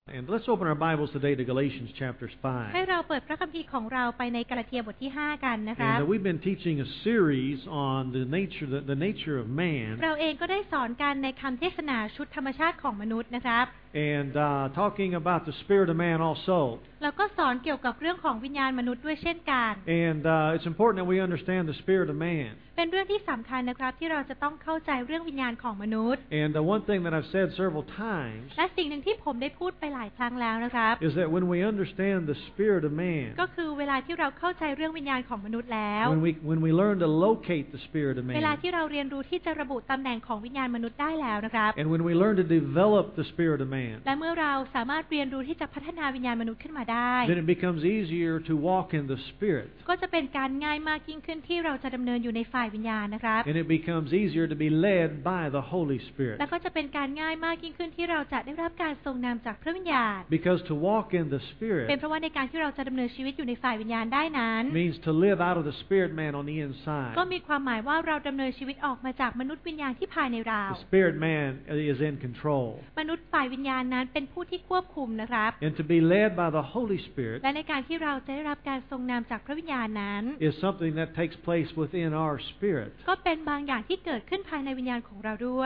And let's open our Bibles today to Galatians chapter 5. ให้เราเปิดพระคัมภีร์ของเราไปในกาลาเทียบทที่5กันนะคะ And we've been teaching a series on the nature of man. เราเองก็ได้สอนกันในคำเทศนาชุดธรรมชาติของมนุษย์นะครับ And talking about the spirit of man also. แล้วก็สอนเกี่ยวกับเรื่องของวิญญาณมนุษย์ด้วยเช่นกัน And it's important that we understand the spirit of man. เป็นเรื่องที่สำคัญนะครับที่เราจะต้องเข้าใจเรื่องวิญญาณของมนุษย์ And one thing that I've said several times และสิ่งหนึ่งที่ผมได้พูดไปหลายครั้งแล้วนะครับ is that when we understand the spirit of man, ก็คือเวลาที่เราเข้าใจเรื่องวิญญาณของมนุษย์แล้ว when we learn to locate the spirit of เวลา man, ที่เราเรียนรู้ที่จะระบุตำแหน่งของวิญญาณมนุษย์ได้แล้วนะครับ and when we learn to develop the spirit of man, และเมื่อเราสามารถเรียนรู้ที่จะพัฒนาวิญญาณมนุษย์ขึ้นมาได้ then it becomes easier to walk in the spirit. ก็จะเป็นการง่ายมากยิ่งขึ้นที่เราจะดำเนินอยู่ในฝ่ายวิญญาณนะครับ And it becomes easier to be led by the Holy Spirit. และก็จะเป็นการง่ายมากยิ่งขึ้นที่เราจะได้รับการทรงนำจากพระวิญญาณ Because to walk in the เป็น Spirit เพราะว่าในการที่เราจะดำเนินชีวิตอยู่ในฝ่ายวิญญาณได้นั้น means to live out of the spirit man on the inside. ก็มีความหมายว่าเราดำเนินชีวิตออกมาจากมนุษย์วิญญาณที่ภายในเรา The spirit man is in control. มนุษย์ฝ่ายวิญญาณนั้นเป็นผู้ที่ควบคุมนะครับ And to be led by the Holy Spirit และในการที่เราจะได้รับการทรงนำจากพระวิญญาณนั้น is something that takes place within our spirit. ก็เป็นบางอย่างที่เกิดขึ้นภายในวิญญาณของเราด้วย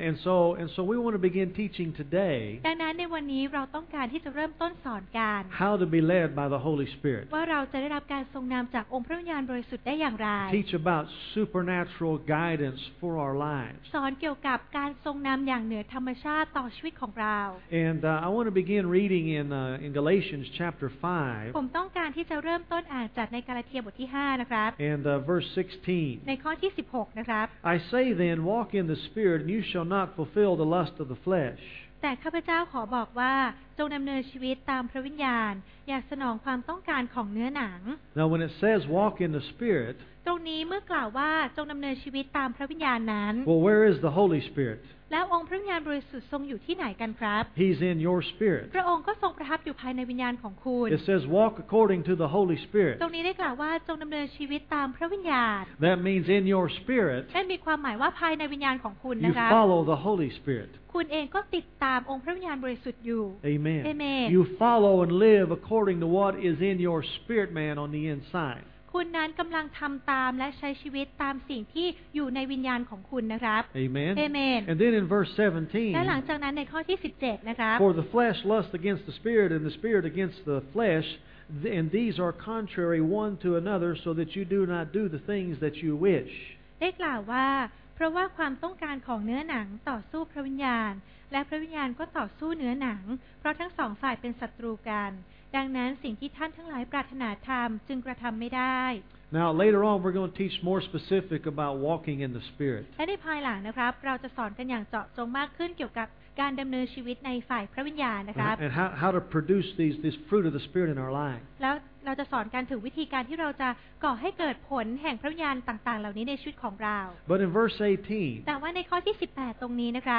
And so we want to begin teaching today ดังนั้นในวันนี้เราต้องการที่จะเริ่มต้นสอนการ how to be led by the Holy Spirit. ว่าเราจะได้รับการทรงนำจากองค์พระวิญญาณบริสุทธิ์ได้อย่างไร Teach about supernatural guidance for our lives. สอนเกี่ยวกับการทรงนำอย่างเหนือธรรมชาติต่อชีวิตของเรา And I want to begin reading in Galatians chapter 5. ผมต้องการที่จะเริ่มต้นอ่านจากในกาลาเทียบทที่5นะครับ And verse 16. ในข้อที่16นะครับ I say then, walk in the Spirit, and you shall not fulfill the lust of the flesh. แต่ข้าพเจ้าขอบอกว่าจงดำเนินชีวิตตามพระวิญญาณอย่าสนองความต้องการของเนื้อหนัง Now when it says walk in the Spirit, ตรงนี้เมื่อกล่าวว่าจงดำเนินชีวิตตามพระวิญญาณนั้น well, where is the Holy Spirit? แล้วองค์พระวิญญาณบริสุทธิ์ทรงอยู่ที่ไหนกันครับ He's in your spirit. พระองค์ก็ทรงประทับอยู่ภายในวิญญาณของคุณ It says walk according to the Holy Spirit. ตรงนี้ได้กล่าวว่าจงดำเนินชีวิตตามพระวิญญาณ That means in your spirit, นั่นมีความหมายว่าภายในวิญญาณของคุณ you นะครับ follow the Holy Spirit. คุณเองก็ติดตามองค์พระวิญญาณบริสุทธิ์อยู่ Amen. Amen. You follow and live according to what is in your spirit man on the inside. คุณนั้นกำลังทำตามและใช้ชีวิตตามสิ่งที่อยู่ในวิญญาณของคุณนะครับ Amen. Amen. And then in verse และหลัง 17, จากนั้นในข้อที่17นะครับ for the flesh lusts against the spirit, and the spirit against the flesh, and these are contrary one to another, so that you do not do the things that you wish. ได้กล่าวว่าเพราะว่าความต้องการของเนื้อหนังต่อสู้พระวิญญาณและพระวิญญาณก็ต่อสู้เนื้อหนังเพราะทั้งสองฝ่ายเป็นศัตรูกันดังนั้นสิ่งที่ท่านทั้งหลายปรารถนาทำจึงกระทำไม่ได้ Now later on we're going to teach more specific about walking in the Spirit. และในภายหลังนะครับเราจะสอนกันอย่างเจาะจงมากขึ้นเกี่ยวกับการดำเนินชีวิตในฝ่ายพระวิญญาณนะครับ And how to produce this fruit of the Spirit in our life. แล้วเราจะสอนกันถึงวิธีการที่เราจะก่อให้เกิดผลแห่งพระวิญญาณต่างๆเหล่านี้ในชีวิตของเรา But in verse 18, แต่ว่าในข้อที่18ตรงนี้นะครับ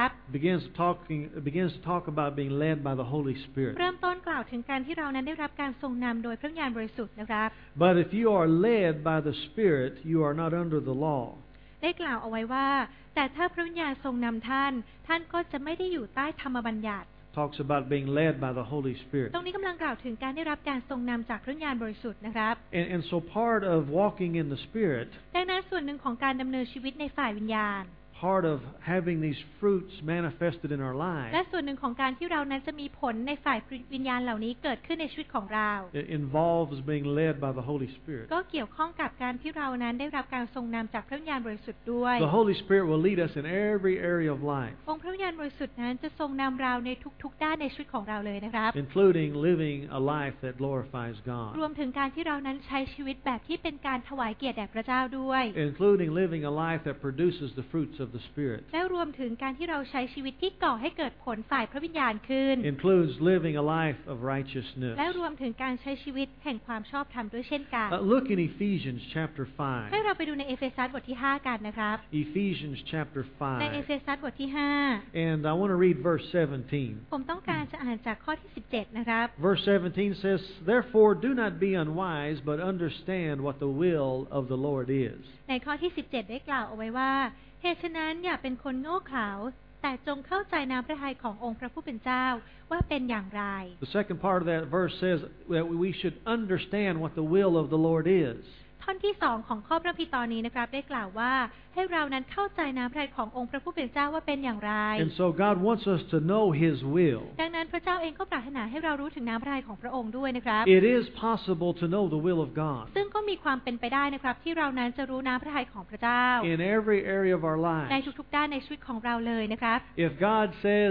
begins to talk about being led by the Holy Spirit. เริ่มต้นกล่าวถึงการที่เรานั้นได้รับการทรงนำโดยพระวิญญาณบริสุทธิ์นะครับ But if you are led by the Spirit, you are not under the law. ได้กล่าวเอาไว้ว่าแต่ถ้าพระวิญญาณทรงนำท่านก็จะไม่ได้อยู่ใต้ธรรมบัญญัติ Talks about being led by the Holy Spirit. ตรงนี้กำลังกล่าวถึงการได้รับการทรงนำจากพระวิญญาณบริสุทธิ์นะครับ And so part of walking in the Spirit, ดังนั้นส่วนหนึ่งของการดำเนินชีวิตในฝ่ายวิญญาณ part of having these fruits manifested in our และ lives, ส่วนหนึ่งของการที่เรานั้นจะมีผลในฝ่ายวิญญาณเหล่านี้เกิดขึ้นในชีวิตของเรา it involves being led by the Holy Spirit. ก็เกี่ยวข้องกับการที่เรานั้นได้รับการทรงนำจากพระวิญญาณบริสุทธิ์ด้วย The Holy Spirit will lead us in every area of life, องค์พระวิญญาณบริสุทธิ์นั้นจะทรงนำเราในทุกๆด้านในชีวิตของเราเลยนะครับ including living a life that glorifies ร God, วมถึงการที่เรานั้นใช้ชีวิตแบบที่เป็นการถวายเกียรติแด่พระเจ้าด้วย including living a life that produces the fruits of the Spirit, และรวมถึงการที่เราใช้ชีวิตที่ก่อให้เกิดผลฝ่ายพระวิญญาณขึ้น includes living a life of righteousness. และรวมถึงการใช้ชีวิตแห่งความชอบธรรมด้วยเช่นกัน Look in Ephesians chapter ให้ 5. เราไปดูในเอเฟซัสบทที่5กันนะครับ Ephesians chapter ในเอเฟ 5. ซัสบทที่ And I want to read verse 17. 5ผมต้องการจะอ่านจากข้อที่17นะครับ Verse 17 says, Therefore do not be unwise, but understand what the will of the Lord is. ในข้อที่17ได้กล่าวเอาไว้ว่าเหตุฉะนั้นอย่าเป็นคนโง่เขลาแต่จงเข้าใจน้ำพระทัยขององค์พระผู้เป็นเจ้าว่าเป็นอย่างไร The second part of that verse says that we should understand what the will of the Lord is. ท่อนที่2ของข้อพระคัมภีร์ตอนนี้นะครับได้กล่าวว่าให้เรานั้นเข้าใจน้ำพระทัยขององค์พระผู้เป็นเจ้าว่าเป็นอย่างไร And so God wants us to know His will. ดังนั้นพระเจ้าเองก็ปรารถนาให้เรารู้ถึงน้ำพระทัยของพระองค์ด้วยนะครับ It is possible to know the will of God ซึ่งก็มีความเป็นไปได้นะครับที่เรานั้นจะรู้น้ำพระทัยของพระเจ้า in every area of our ใน lives. ทุกๆด้านในชีวิตของเราเลยนะครับ If God says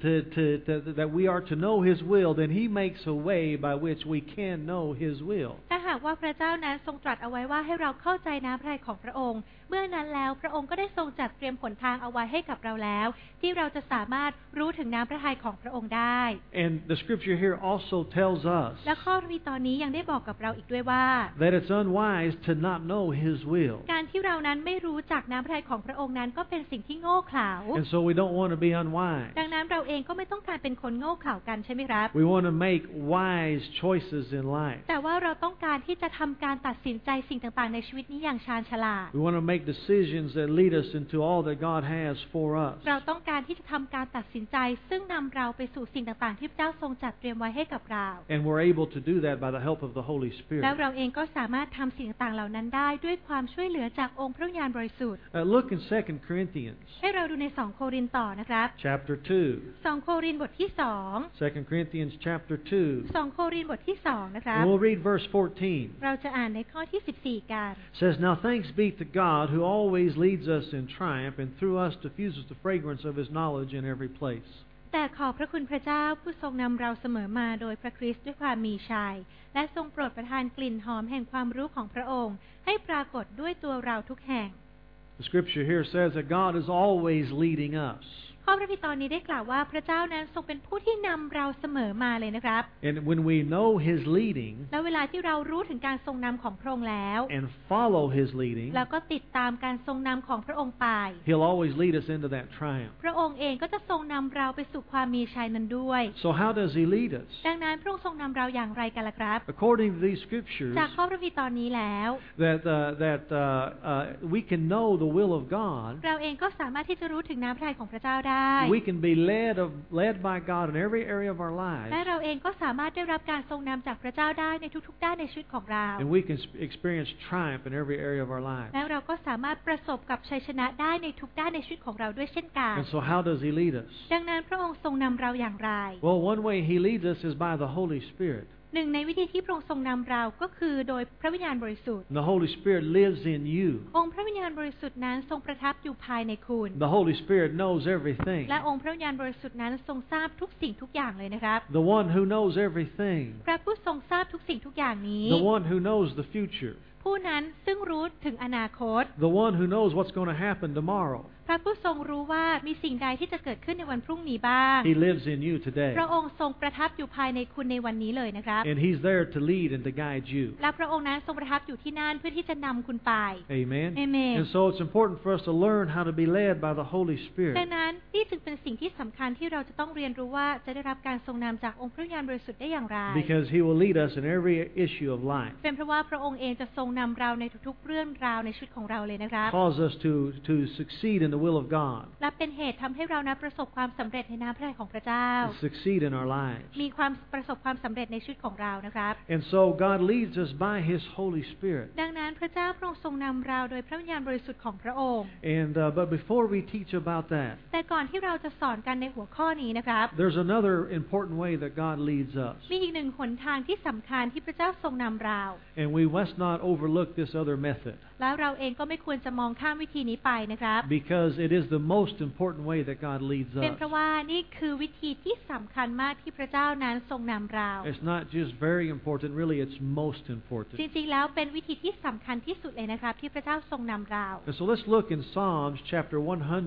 that we are to know His will, then He makes a way by which we can know His will. ถ้าหากว่าพระเจ้านั้นทรงตรัสเอาไว้ว่าให้เราเข้าใจน้ำพระทัยของพระองค์เมื่อนั้นแล้วพระองค์ก็ได้ทรงจัดเตรียมหนทางเอาไว้ให้กับเราแล้วที่เราจะสามารถรู้ถึงน้ำพระทัยของพระองค์ได้ And the scripture here also tells us และข้อพระคัมภีร์ตอนนี้ยังได้บอกกับเราอีกด้วยว่า that it's unwise to not know His will. การที่เรานั้นไม่รู้จักน้ำพระทัยของพระองค์นั้นก็เป็นสิ่งที่โง่เขลา And so we don't want to be unwise. ดังนั้นเราเองก็ไม่ต้องการเป็นคนโง่เขลากันใช่ไหมครับ We want to make wise choices in life. แต่ว่าเราต้องการที่จะทำการตัดสินใจสิ่งต่างๆในชีวิตนี้อย่างชาญฉลาด We want to make decisions that lead us into all that God has for us. เราต้องการที่จะทำการตัดสินใจซึ่งนำเราไปสู่สิ่งต่างๆที่พระเจ้าทรงจัดเตรียมไว้ให้กับเรา And we're able to do that by the help of the Holy แล้ว Spirit. เราเองก็สามารถทำสิ่งต่างๆเหล่านั้นได้ด้วยความช่วยเหลือจากองค์พระวิญญาณบริสุทธิ์ Look in 2 Corinthians ให้เราดูใน2โครินธ์ต่อนะครับ chapter 2. 2โครินธ์บทที่ 2 Corinthians chapter 2 2โครินธ์บทที่2นะครับ 2. And we'll read verse 14. เราจะอ่านในข้อที่14กัน It says, Now thanks be to God who always leads us in triumph and through us diffuses the fragrance of His knowledge in every place. แต่ขอบพระคุณพระเจ้าผู้ทรงนำเราเสมอมาโดยพระคริสต์ด้วยความมีชัยและทรงโปรดประทานกลิ่นหอมแห่งความรู้ของพระองค์ให้ปรากฏด้วยตัวเราทุกแห่ง The scripture here says that God is always leading us. ข้อพระคัมภีร์ตอนนี้ได้กล่าวว่าพระเจ้านั้นทรงเป็นผู้ที่นำเราเสมอมาเลยนะครับ And when we know His leading แล้วเวลาที่เรารู้ถึงการทรงนำของพระองค์แล้ว and follow His leading, แล้วก็ติดตามการทรงนำของพระองค์ไป He'll always lead us into that triumph. พระองค์เองก็จะทรงนำเราไปสู่ความมีชัยนั้นด้วย So how does He lead us? ดังนั้นพระองค์ทรงนำเราอย่างไรกันล่ะครับ According to these scriptures, จากข้อพระคัมภีร์ตอนนี้แล้ว we can know the will of God. เราเองก็สามารถที่จะรู้ถึงน้ำพระทัยของพระเจ้าได้ We can be led by God in every area of our และ lives. เราเองก็สามารถได้รับการทรงนำจากพระเจ้าได้ในทุกๆด้านในชีวิตของเรา And we can experience triumph in every area of our lives. และเราก็สามารถประสบกับชัยชนะได้ในทุกด้านในชีวิตของเราด้วยเช่นกัน And so how does He lead us? ดังนั้นพระองค์ทรงนำเราอย่างไร Well, one way He leads us is by the Holy Spirit. หนึ่งในวิธีที่พระองค์ทรงนำเราก็คือโดยพระวิญญาณบริสุทธิ์ And the Holy Spirit lives in you. องค์พระวิญญาณบริสุทธิ์นั้นทรงประทับอยู่ภายในคุณ The Holy Spirit knows everything. และองค์พระวิญญาณบริสุทธิ์นั้นทรงทราบทุกสิ่งทุกอย่างเลยนะครับ The one who knows everything. พระผู้ทรงทราบทุกสิ่งทุกอย่างนี้ The one who knows the future. ผู้นั้นซึ่งรู้ถึงอนาคต The one who knows what's going to happen tomorrow. พระผู้ทรงรู้ว่ามีสิ่งใดที่จะเกิดขึ้นในวันพรุ่งนี้บ้าง He lives in you today. พระองค์ทรงประทับอยู่ภายในคุณในวันนี้เลยนะครับ And He's there to lead and to guide you. และพระองค์นั้นทรงประทับอยู่ที่นั่นเพื่อที่จะนำคุณไป Amen. Amen. And so it's important for us to learn how to be led by the Holy ดัง Spirit. นั้นนี่จึงเป็นสิ่งที่สำคัญที่เราจะต้องเรียนรู้ว่าจะได้รับการทรงนำจากองค์พระวิญญาณบริสุทธิ์ได้อย่างไร Because He will lead us in every issue of life. เป็นเพราะว่าพระองค์เองจะทรงนำเราในทุกๆเรื่องราวในชีวิตของเราเลยนะครับ Cause us to succeed in the will of God. และเป็นเหตุทำให้เรานะประสบความสำเร็จในน้ำพระทัยของพระเจ้า To succeed in our lives. มีความประสบความสำเร็จในชีวิตของเรานะครับ And so God leads us by His Holy Spirit. ดังนั้นพระเจ้าพระองค์ทรงนำเราโดยพระวิญญาณบริสุทธิ์ของพระองค์ And but before we teach about that, แต่ก่อนที่เราจะสอนกันในหัวข้อนี้นะครับ there's another important way that God leads us. มีอีกหนึ่งหนทางที่สำคัญที่พระเจ้าทรงนำเรา And we must not overlook this other method. แล้วเราเองก็ไม่ควรจะมองข้ามวิธีนี้ไปนะครับ Because it is the most important way that God leads เป็น us. เพราะว่านี่คือวิธีที่สำคัญมากที่พระเจ้านั้นทรงนำเรา It's not just very important, really it's most จ important. ริงๆ แล้วเป็นวิธีที่สำคัญที่สุดเลยนะครับที่พระเจ้าทรงนำเรา And so let's look in Psalms chapter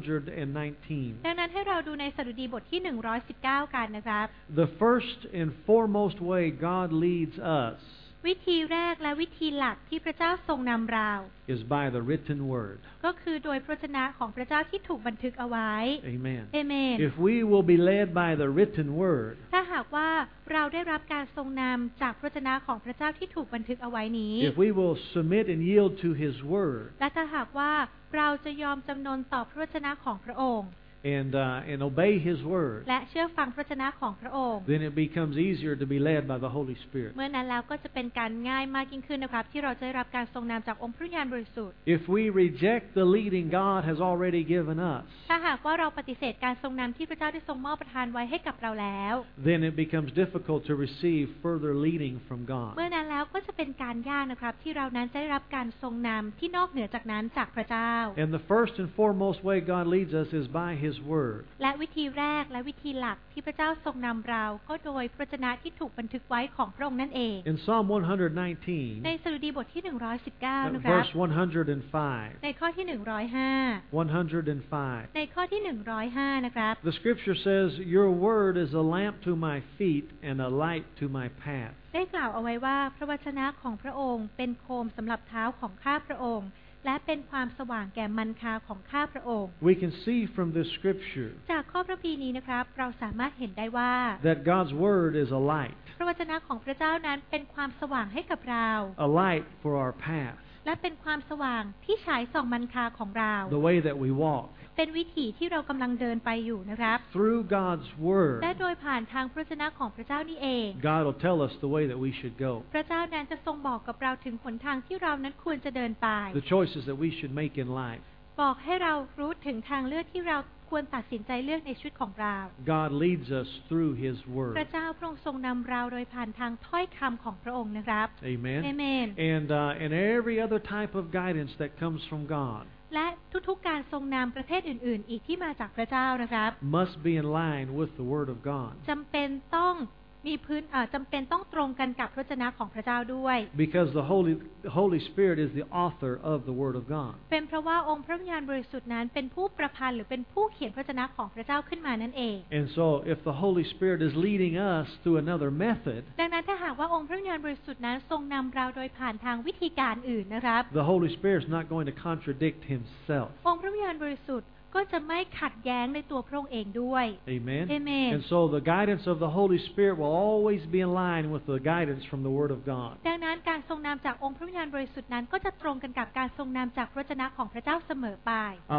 119. ดังนั้นให้เราดูในสดุดีบทที่119กันนะครับ The first and foremost way God leads us วิธีแรกและวิธีหลักที่พระเจ้าทรงนำเรา is by the written word. ก็คือโดยพระวจนะของพระเจ้าที่ถูกบันทึกเอาไว้ Amen. เอเมน If we will be led by the written word, ถ้าหากว่าเราได้รับการทรงนำจากพระวจนะของพระเจ้าที่ถูกบันทึกเอาไว้นี้ if we will submit and yield to His word, และถ้าหากว่าเราจะยอมจำนนต่อพระวจนะของพระองค์ and obey His word, และเชื่อฟังพระวจนะของพระองค์ then it becomes easier to be led by the Holy Spirit. เมื่อนั้นแล้วก็จะเป็นการง่ายมากยิ่งขึ้นนะครับที่เราจะได้รับการทรงนำจากองค์พระวิญญาณบริสุทธิ์ If we reject the leading God has already given us, ถ้าหากว่าเราปฏิเสธการทรงนำที่พระเจ้าได้ทรงมอบประทานไว้ให้กับเราแล้ว then it becomes difficult to receive further leading from God. เมื่อนั้นแล้วก็จะเป็นการยากนะครับที่เรานั้นจะได้รับการทรงนำที่นอกเหนือจากนั้นจากพระเจ้า And the first and foremost way God leads us is by His word. และวิธีแรกและวิธีหลักที่พระเจ้าทรงนำเราก็โดยพระวจนะที่ถูกบันทึกไว้ของพระองค์นั่นเอง In Psalm 119, ในสดุดีบทที่119นะครับ verse 105, ในข้อที่105ในข้อที่105นะครับ the scripture says, Your word is a lamp to my feet and a light to my path. ได้กล่าวเอาไว้ว่าพระวจนะของพระองค์เป็นโคมสำหรับเท้าของข้าพระองค์และเป็นความสว่างแก่มันคาของข้าพระองค์ We can see from this scripture จากข้อพระพีนี้นะครับเราสามารถเห็นได้ว่า that God's word is a light, พระวจนะของพระเจ้านั้นเป็นความสว่างให้กับเรา a light for our path, และเป็นความสว่างที่ฉายส่องมันคาของเรา the way that we walk. เป็นวิถีที่เรากำลังเดินไปอยู่นะครับ Through God's word, และโดยผ่านทางพระวจนะของพระเจ้านี่เอง God will tell us the way that we should go, พระเจ้านั้นจะทรงบอกกับเราถึงหนทางที่เรานั้นควรจะเดินไป the choices that we should make in life. บอกให้เรารู้ถึงทางเลือกที่เราควรตัดสินใจเลือกในชีวิตของเรา God leads us through His พ word. ระเจ้าพระองค์ทรงนำเราโดยผ่านทางถ้อยคำของพระองค์นะครับ Amen. เอเมน And every other type of guidance that comes from God และทุกๆการทรงนำประเภทอื่นๆ อีกที่มาจากพระเจ้านะครับ must be in line with the word of God. จำเป็นต้องมีจำเป็นต้องตรงกันกับพระวจนะของพระเจ้าด้วย Because the Holy Spirit is the author of the word of God. เป็นเพราะว่าองค์พระวิญญาณบริสุทธิ์นั้นเป็นผู้ประพันธ์หรือเป็นผู้เขียนพระวจนะของพระเจ้าขึ้นมานั่นเอง And so if the Holy Spirit is leading us through another method, ดังนั้นถ้าหากว่าองค์พระวิญญาณบริสุทธิ์นั้นทรงนำเราโดยผ่านทางวิธีการอื่นนะครับ the Holy Spirit is not going to contradict Himself. องค์พระวิญญาณบริสุทธิ์ก็จะไม่ขัดแย้งในตัวพระองค์เองด้วย Amen. Amen. And so the guidance of the Holy Spirit will always be in line with the guidance from the word of God. ดังนั้นการทรงนำจากองค์พระวิญญาณบริสุทธิ์นั้นก็จะตรงกันกับการทรงนำจากพระวจนะของพระเจ้าเสมอไป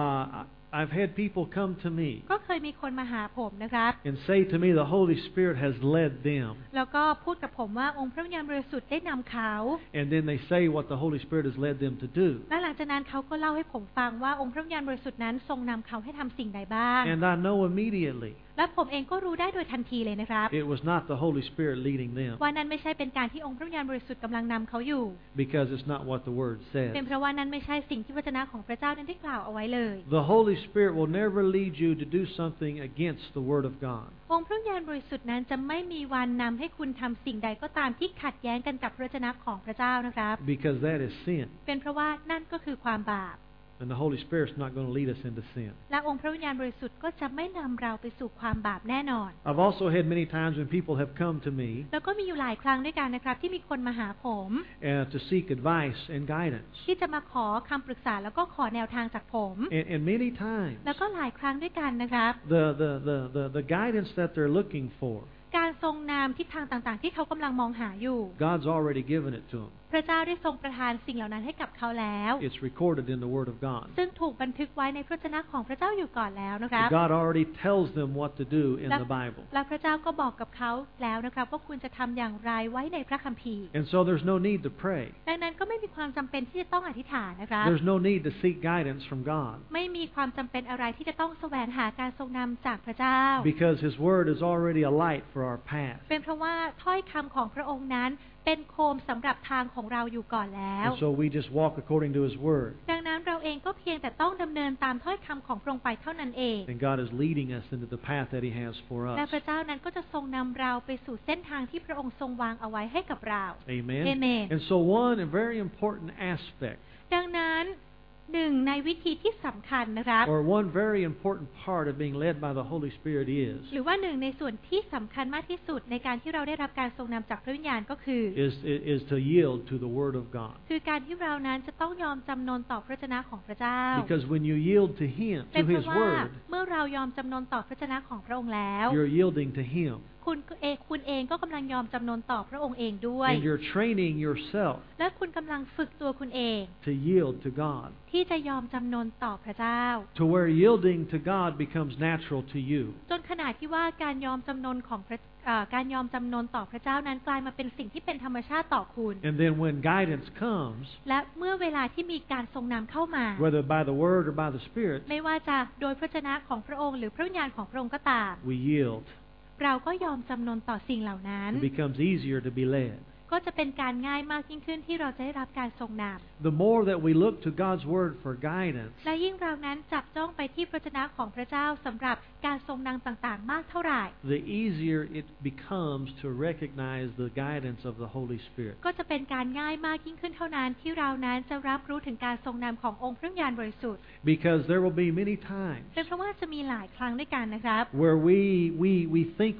I've had people come to me ก็เคยมีคนมาหาผมนะครับ and say to me the Holy Spirit has led them. แล้วก็พูดกับผมว่าองค์พระวิญญาณบริสุทธิ์ได้นำเขา And then they say what the Holy Spirit has led them to do. และหลังจากนั้นเขาก็เล่าให้ผมฟังว่าองค์พระวิญญาณบริสุทธิ์นั้นทรงนำเขาให้ทำสิ่งใดบ้าง And I know immediately และผมเองก็รู้ได้โดยทันทีเลยนะครับ it was not the Holy Spirit leading them ว่านั้นไม่ใช่เป็นการที่องค์พระวิญญาณบริสุทธิ์กำลังนำเขาอยู่ because it's not what the word says. เป็นเพราะว่านั้นไม่ใช่สิ่งที่พระวจนะของพระเจ้านั้นได้กล่าวเอาไว้เลย The Holy Spirit will never lead you to do something against the word of God. องค์พระวิญญาณบริสุทธิ์นั้นจะไม่มีวันนำให้คุณทำสิ่งใดก็ตามที่ขัดแย้งกันกับพระวจนะของพระเจ้านะครับ Because that is sin. เป็นเพราะว่านั่นก็คือความบาป And the Holy Spirit's not going to lead us into sin. และองค์พระวิญญาณบริสุทธิ์ก็จะไม่นำเราไปสู่ความบาปแน่นอน I've also had many times when people have come to me แล้วก็มีอยู่หลายครั้งด้วยกันนะครับที่มีคนมาหาผม to seek advice and guidance. ที่จะมาขอคำปรึกษาแล้วก็ขอแนวทางจากผม And many times แล้วก็หลายครั้งด้วยกันนะครับ the guidance that they're looking for, การทรงนำทิศทางต่างๆที่เขากำลังมองหาอยู่ God's already given it to them. พระเจ้าได้ทรงประทานสิ่งเหล่านั้นให้กับเขาแล้ว It's recorded in the Word of God. ซึ่งถูกบันทึกไว้ในพระวจนะของพระเจ้าอยู่ก่อนแล้วนะครับ God already tells them what to do in the Bible. และพระเจ้าก็บอกกับเขาแล้วนะครับว่าคุณจะทำอย่างไรไว้ในพระคัมภีร์ And so there's no need to pray. ดังนั้นก็ไม่มีความจำเป็นที่จะต้องอธิษฐานนะครับ There's no need to seek guidance from God. ไม่มีความจำเป็นอะไรที่จะต้องแสวงหาการทรงนำจากพระเจ้า Because His Word is already a light for our path. เป็นเพราะว่าถ้อยคำของพระองค์นั้นเป็นโคมสำหรับทางของเราอยู่ก่อนแล้ว And so we just walk according to His Word. ดังนั้นเราเองก็เพียงแต่ต้องดำเนินตามถ้อยคำของพระองค์ไปเท่านั้นเอง And God is leading us into the path that He has for และ us. พระเจ้านั้นก็จะทรงนำเราไปสู่เส้นทางที่พระองค์ทรงวางเอาไว้ให้กับเรา Amen. Amen. And so one very important aspect, ดังนั้นหนึ่งในวิธีที่สำคัญนะครับ or one very important part of being led by the Holy Spirit is หรือว่าหนึ่งในส่วนที่สำคัญมากที่สุดในการที่เราได้รับการทรงนำจากพระวิญญาณก็คือ is to yield to the Word of God. คือการที่เรานั้นจะต้องยอมจำนนต่อพระวจนะของพระเจ้า Because when you yield to Him, เป็น to เพ His ราะว่า Word, เมื่อเรายอมจำนนต่อพระวจนะของพระองค์แล้ว you're yielding to Him. คุคุณเองก็กำลังยอมจำนนต่อพระองค์เองด้วย And you're training yourself และคุณกำลังฝึกตัวคุณเอง to yield to God, ที่จะยอมจำนนต่อพระเจ้า to where yielding to God becomes natural to you. จนขนาดที่ว่าการยอมจำนนต่อพระเจ้านั้นกลายมาเป็นสิ่งที่เป็นธรรมชาติต่อคุณ And then when guidance comes, และเมื่อเวลาที่มีการทรงนำเข้ามา whether by the Word or by the Spirit, ไม่ว่าจะโดยพระวจนะของพระองค์หรือพระวิญญาณของพระองค์ก็ตาม we yield. เราก็ยอมจำนนต่อสิ่งเหล่านั้น It becomes easier to be led. ก็จะเป็นการง่ายมากยิ่งขึ้นที่เราจะได้รับการทรงนำ The more that we look to God's Word for guidance, และยิ่งเรานั้นจับจ้องไปที่พระวจนะของพระเจ้าสำหรับการทรงนำต่างๆมากเท่าไหร่ the easier it becomes to recognize the guidance of the Holy Spirit. ก็จะเป็นการง่ายมากยิ่งขึ้นเท่านั้นที่เรานั้นจะรับรู้ถึงการทรงนำขององค์พระวิญญาณบริสุทธิ์ Because there will be many times เป็นเพราะว่าจะมีหลายครั้งด้วยกันนะครับ where we think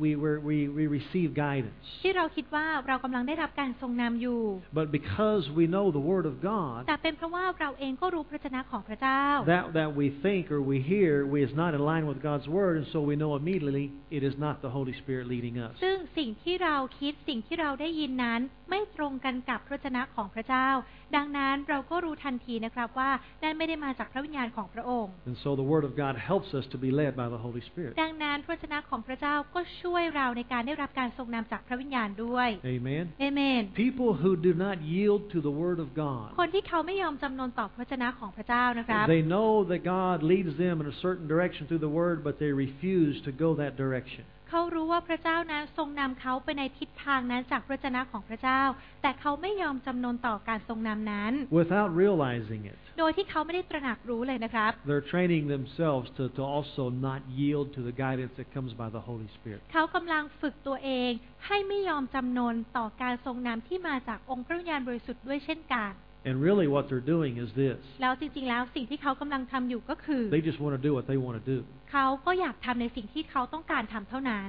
we receive guidance. ที่เราคิดว่าเรากำลังได้รับการทรงนำอยู่ But because we know the Word of God, แต่เป็นเพราะว่าเราเองก็รู้พระวจนะของพระเจ้า that we think or we hear is not in line with God's Word, and so we know immediately it is not the Holy Spirit leading us. ซึ่งสิ่งที่เราคิดสิ่งที่เราได้ยินนั้นไม่ตรงกันกับพระวจนะของพระเจ้า ดังนั้นเราก็รู้ทันทีนะครับว่านั่นไม่ได้มาจากพระวิญญาณของพระองค์ And so the Word of God helps us to be led by the Holy Spirit. ดังนั้นพระวจนะของพระเจ้าก็ช่วยเราในการได้รับการทรงนำจากพระวิญญาณด้วย Amen. เอเมน People who do not yield to the Word of God, คนที่เขาไม่ยอมจำนนต่อพระวจนะของพระเจ้านะครับ they know that God leads them in a certain direction through the Word, but they refuse to go that direction. เขารู้ว่าพระเจ้านั้นทรงนำเขาไปในทิศทางนั้นจากพระวจนะของพระเจ้า แต่เขาไม่ยอมจำนนต่อการทรงนำนั้น Without realizing it, โดยที่เขาไม่ได้ตระหนักรู้เลยนะครับ they're training themselves to also not yield to the guidance that comes by the Holy Spirit. เขากำลังฝึกตัวเองให้ไม่ยอมจำนนต่อการทรงนำที่มาจากองค์พระวิญญาณบริสุทธิ์ด้วยเช่นกัน And really what they're doing is this. แล้วจริงๆแล้วสิ่งที่เขากำลังทำอยู่ก็คือ They just want to do what they want to do. เขาก็อยากทำในสิ่งที่เขาต้องการทำเท่านั้น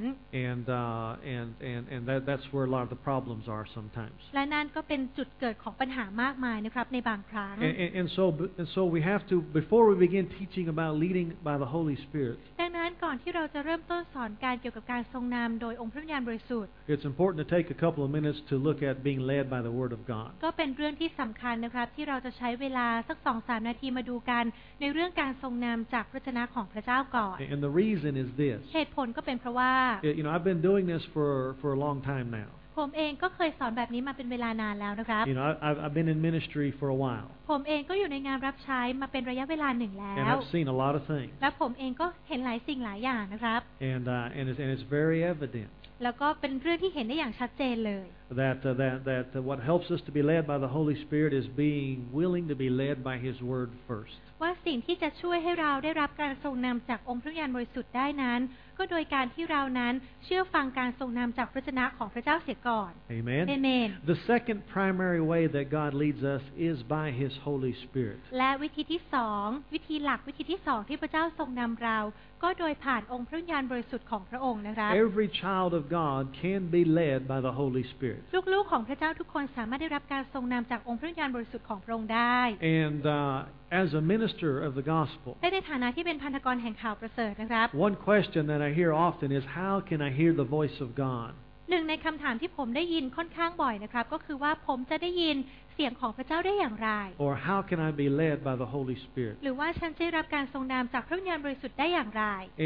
And that's where a lot of the problems are sometimes. และนั่นก็เป็นจุดเกิดของปัญหามากมายนะครับในบางครั้ง And so we have to, before we begin teaching about leading by the Holy Spirit, ดังนั้นก่อนที่เราจะเริ่มต้นสอนการเกี่ยวกับการทรงนำโดยองค์พระวิญญาณบริสุทธิ์ it's important to take a couple of minutes to look at being led by the Word of God. ก็เป็นเรื่องที่สำคัญนะครับที่เราจะใช้เวลาสัก 2-3 นาทีมาดูกันในเรื่องการทรงนำจากพระวจนะของพระเจ้าก่อน And the reason is this. เหตุผลก็เป็นเพราะว่า I've been doing this for a long time now. ผมเองก็เคยสอนแบบนี้มาเป็นเวลานานแล้วนะครับ I've been in ministry for a while. ผมเองก็อยู่ในงานรับใช้มาเป็นระยะเวลาหนึ่งแล้ And ว I've seen a lot of things. และผมเองก็เห็นหลายสิ่งหลายอย่างนะครับ And it's very evident แล้วก็เป็นเรื่องที่เห็นได้อย่างชัดเจนเลย that what helps us to be led by the Holy Spirit is being willing to be led by His Word first. ว่าสิ่งที่จะช่วยให้เราได้รับการทรงนำจากองค์พระวิญญาณบริสุทธิ์ได้นั้น ก็โดยการที่เรานั้นเชื่อฟังการทรงนำจากพระวจนะของพระเจ้าเสียก่อน Amen. Amen. The second primary way that God leads us is by His Holy Spirit. และวิธีที่สองวิธีหลักวิธีที่สองที่พระเจ้าทรงนำเรา ก็โดยผ่านองค์พระวิญญาณบริสุทธิ์ของพระองค์นะครับ Every child of God can be led by the Holy Spirit. ลูกๆของพระเจ้าทุกคนสามารถได้รับการทรงนำจากองค์พระวิญญาณบริสุทธิ์ของพระองค์ได้ And as a minister of the gospel, และในฐานะที่เป็นพันธกรแห่งข่าวประเสริฐนะครับ one question that I hear often is, how can I hear the voice of God? หนึ่งในคำถามที่ผมได้ยินค่อนข้างบ่อยนะครับก็คือว่าผมจะได้ยินเสียงของพระเจ้าได้อย่างไร Or how can I be led by the Holy Spirit? หรือว่าฉันจะได้รับการทรงนำจากพระวิญญาณบริสุทธิ์ได้อย่างไร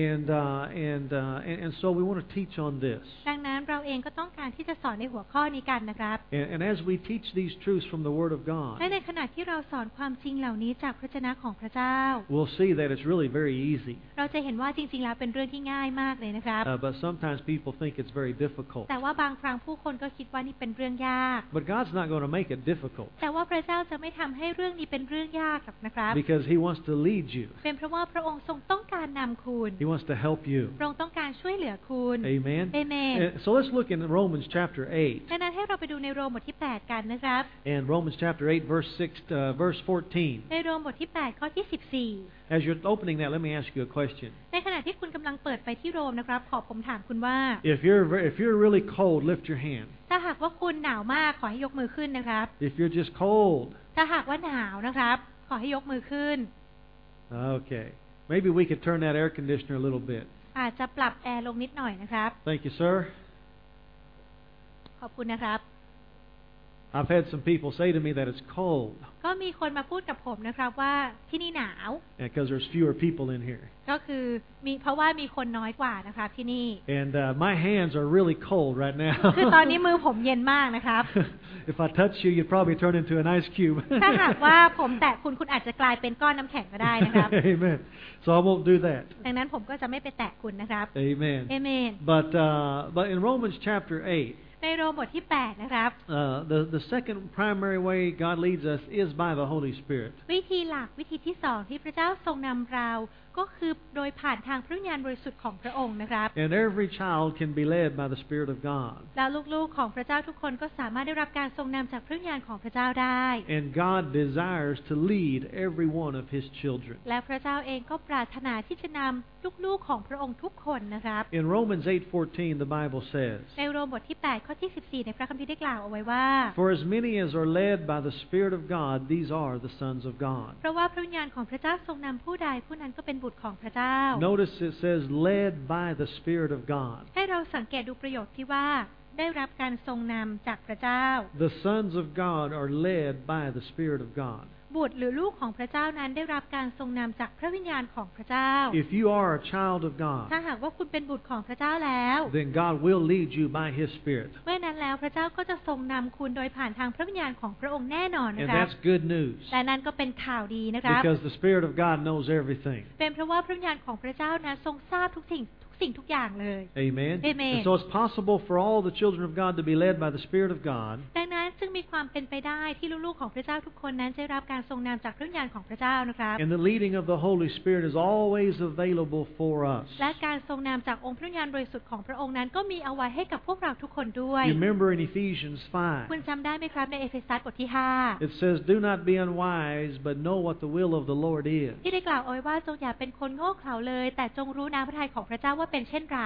And so we want to teach on this. ดังนั้นเราเองก็ต้องการที่จะสอนในหัวข้อนี้กันนะครับ And as we teach these truths from the Word of และ God, ในขณะที่เราสอนความจริงเหล่านี้จากพระวจนะของพระเจ้า we'll see that it's really very easy. เราจะเห็นว่าจริงๆแล้วเป็นเรื่องที่ง่ายมากเลยนะครับ But sometimes people think it's very difficult. แต่ว่าบางครั้งผู้คนก็คิดว่านี่เป็นเรื่องยาก But God's not going to make it difficult แต่ว่าพระเจ้าจะไม่ทำให้เรื่องนี้เป็นเรื่องยากหรอกนะครับ because He wants to lead you. เป็นเพราะว่าพระองค์ทรงต้องการนำคุณ He wants to help you. พระองค์ต้องการช่วยเหลือคุณ Amen. Amen. So let's look in Romans chapter 8. ดังนั้นให้เราไปดูในโรมบทที่ 8 กันนะครับ And Romans chapter 8 verse 14. ในโรมบทที่ 8 ข้อที่ 14 As you're opening that, let me ask you a question. ในขณะที่คุณกำลังเปิดไปที่โรมนะครับขอผมถามคุณว่า If you're really cold, lift your hand. ถ้าหากว่าคุณหนาวมากขอให้ยกมือขึ้นนะครับ If you're just cold, ถ้าหากว่าหนาวนะครับขอให้ยกมือขึ้น okay. Maybe we could turn that air conditioner a little bit. อาจจะปรับแอร์ลงนิดหน่อยนะครับ Thank you, sir. ขอบคุณนะครับ I've had some people say to me that it's cold. ก็มีคนมาพูดกับผมนะครับว่าที่นี่หนาว Because there's fewer people in here. ก็คือเพราะว่ามีคนน้อยกว่านะครับที่นี่ And my hands are really cold right now. คือตอนนี้มือผมเย็นมากนะครับ If I touch you, you'd probably turn into an ice cube. ถ้าหากว่าผมแตะคุณอาจจะกลายเป็นก้อนน้ำแข็งก็ได้นะครับ Amen. So I won't do that. ดังนั้นผมก็จะไม่ไปแตะคุณนะครับ Amen. เอเมน But in Romans chapter 8, ในโรมบทที่8นะครับ the second primary way God leads us is by the Holy Spirit. วิธีหลักวิธีที่2ที่พระเจ้าทรงนำเราก็คือโดยผ่านทางพระวิญญาณบริสุทธิ์ของพระองค์นะครับ And every child can be led by the Spirit of God. แล้วลูกๆของพระเจ้าทุกคนก็สามารถได้รับการทรงนำจากพระวิญญาณของพระเจ้าได้ And God desires to lead every one of His children. และพระเจ้าเองก็ปรารถนาที่จะนำลูกๆของพระองค์ทุกคนนะครับ In Romans 8:14, the Bible says, ในโรมบทที่8ข้อที่14ในพระคัมภีร์ได้กล่าวเอาไว้ว่า For as many as are led by the Spirit of God, these are the sons of God. เพราะว่าพระวิญญาณของพระเจ้าทรงนำผู้ใดผู้นั้นก็เป็นบุตรของพระเจ้า Notice it says, led by the Spirit of God. ให้เราสังเกตดูประโยคที่ว่าได้รับการทรงนำจากพระเจ้า The sons of God are led by the Spirit of God. บุตรหรือลูกของพระเจ้านั้นได้รับการทรงนำจากพระวิญญาณของพระเจ้า If you are a child of God, ถ้าหากว่าคุณเป็นบุตรของพระเจ้าแล้ว then God will lead you by His Spirit. เมื่อนั้นแล้วพระเจ้าก็จะทรงนำคุณโดยผ่านทางพระวิญญาณของพระองค์แน่นอน And นะครับ that's good news. และนั่นก็เป็นข่าวดีนะครับ Because the Spirit of God knows everything. เป็นเพราะว่าพระวิญญาณของพระเจ้านั้นทรงทราบทุกสิ่งทุกอย่างเลย Amen. Amen. And so it's possible for all the children of God to be led by the Spirit of God. ดังนั้นจึงมีความเป็นไปได้ที่ลูกๆของพระเจ้าทุกคนนั้นจะรับการทรงนำจากพระวิญญาณของพระเจ้านะครับ And the leading of the Holy Spirit is always available for us. และการทรงนำจากองค์พระวิญญาณบริสุทธิ์ของพระองค์นั้นก็มีเอาไว้ให้กับพวกเราทุกคนด้วย You remember in Ephesians คุณ 5, จำได้ไหมครับในเอเฟซัสบทที่ it says, Do not be unwise, but know what the will of the Lord is. 5ที่ได้กล่าวเอาไว้ว่าจงอย่าเป็นคนโง่เขลาเลยแต่จงรู้น้ำพระทัยของพระเจ้าว่าเป็นเช่นไร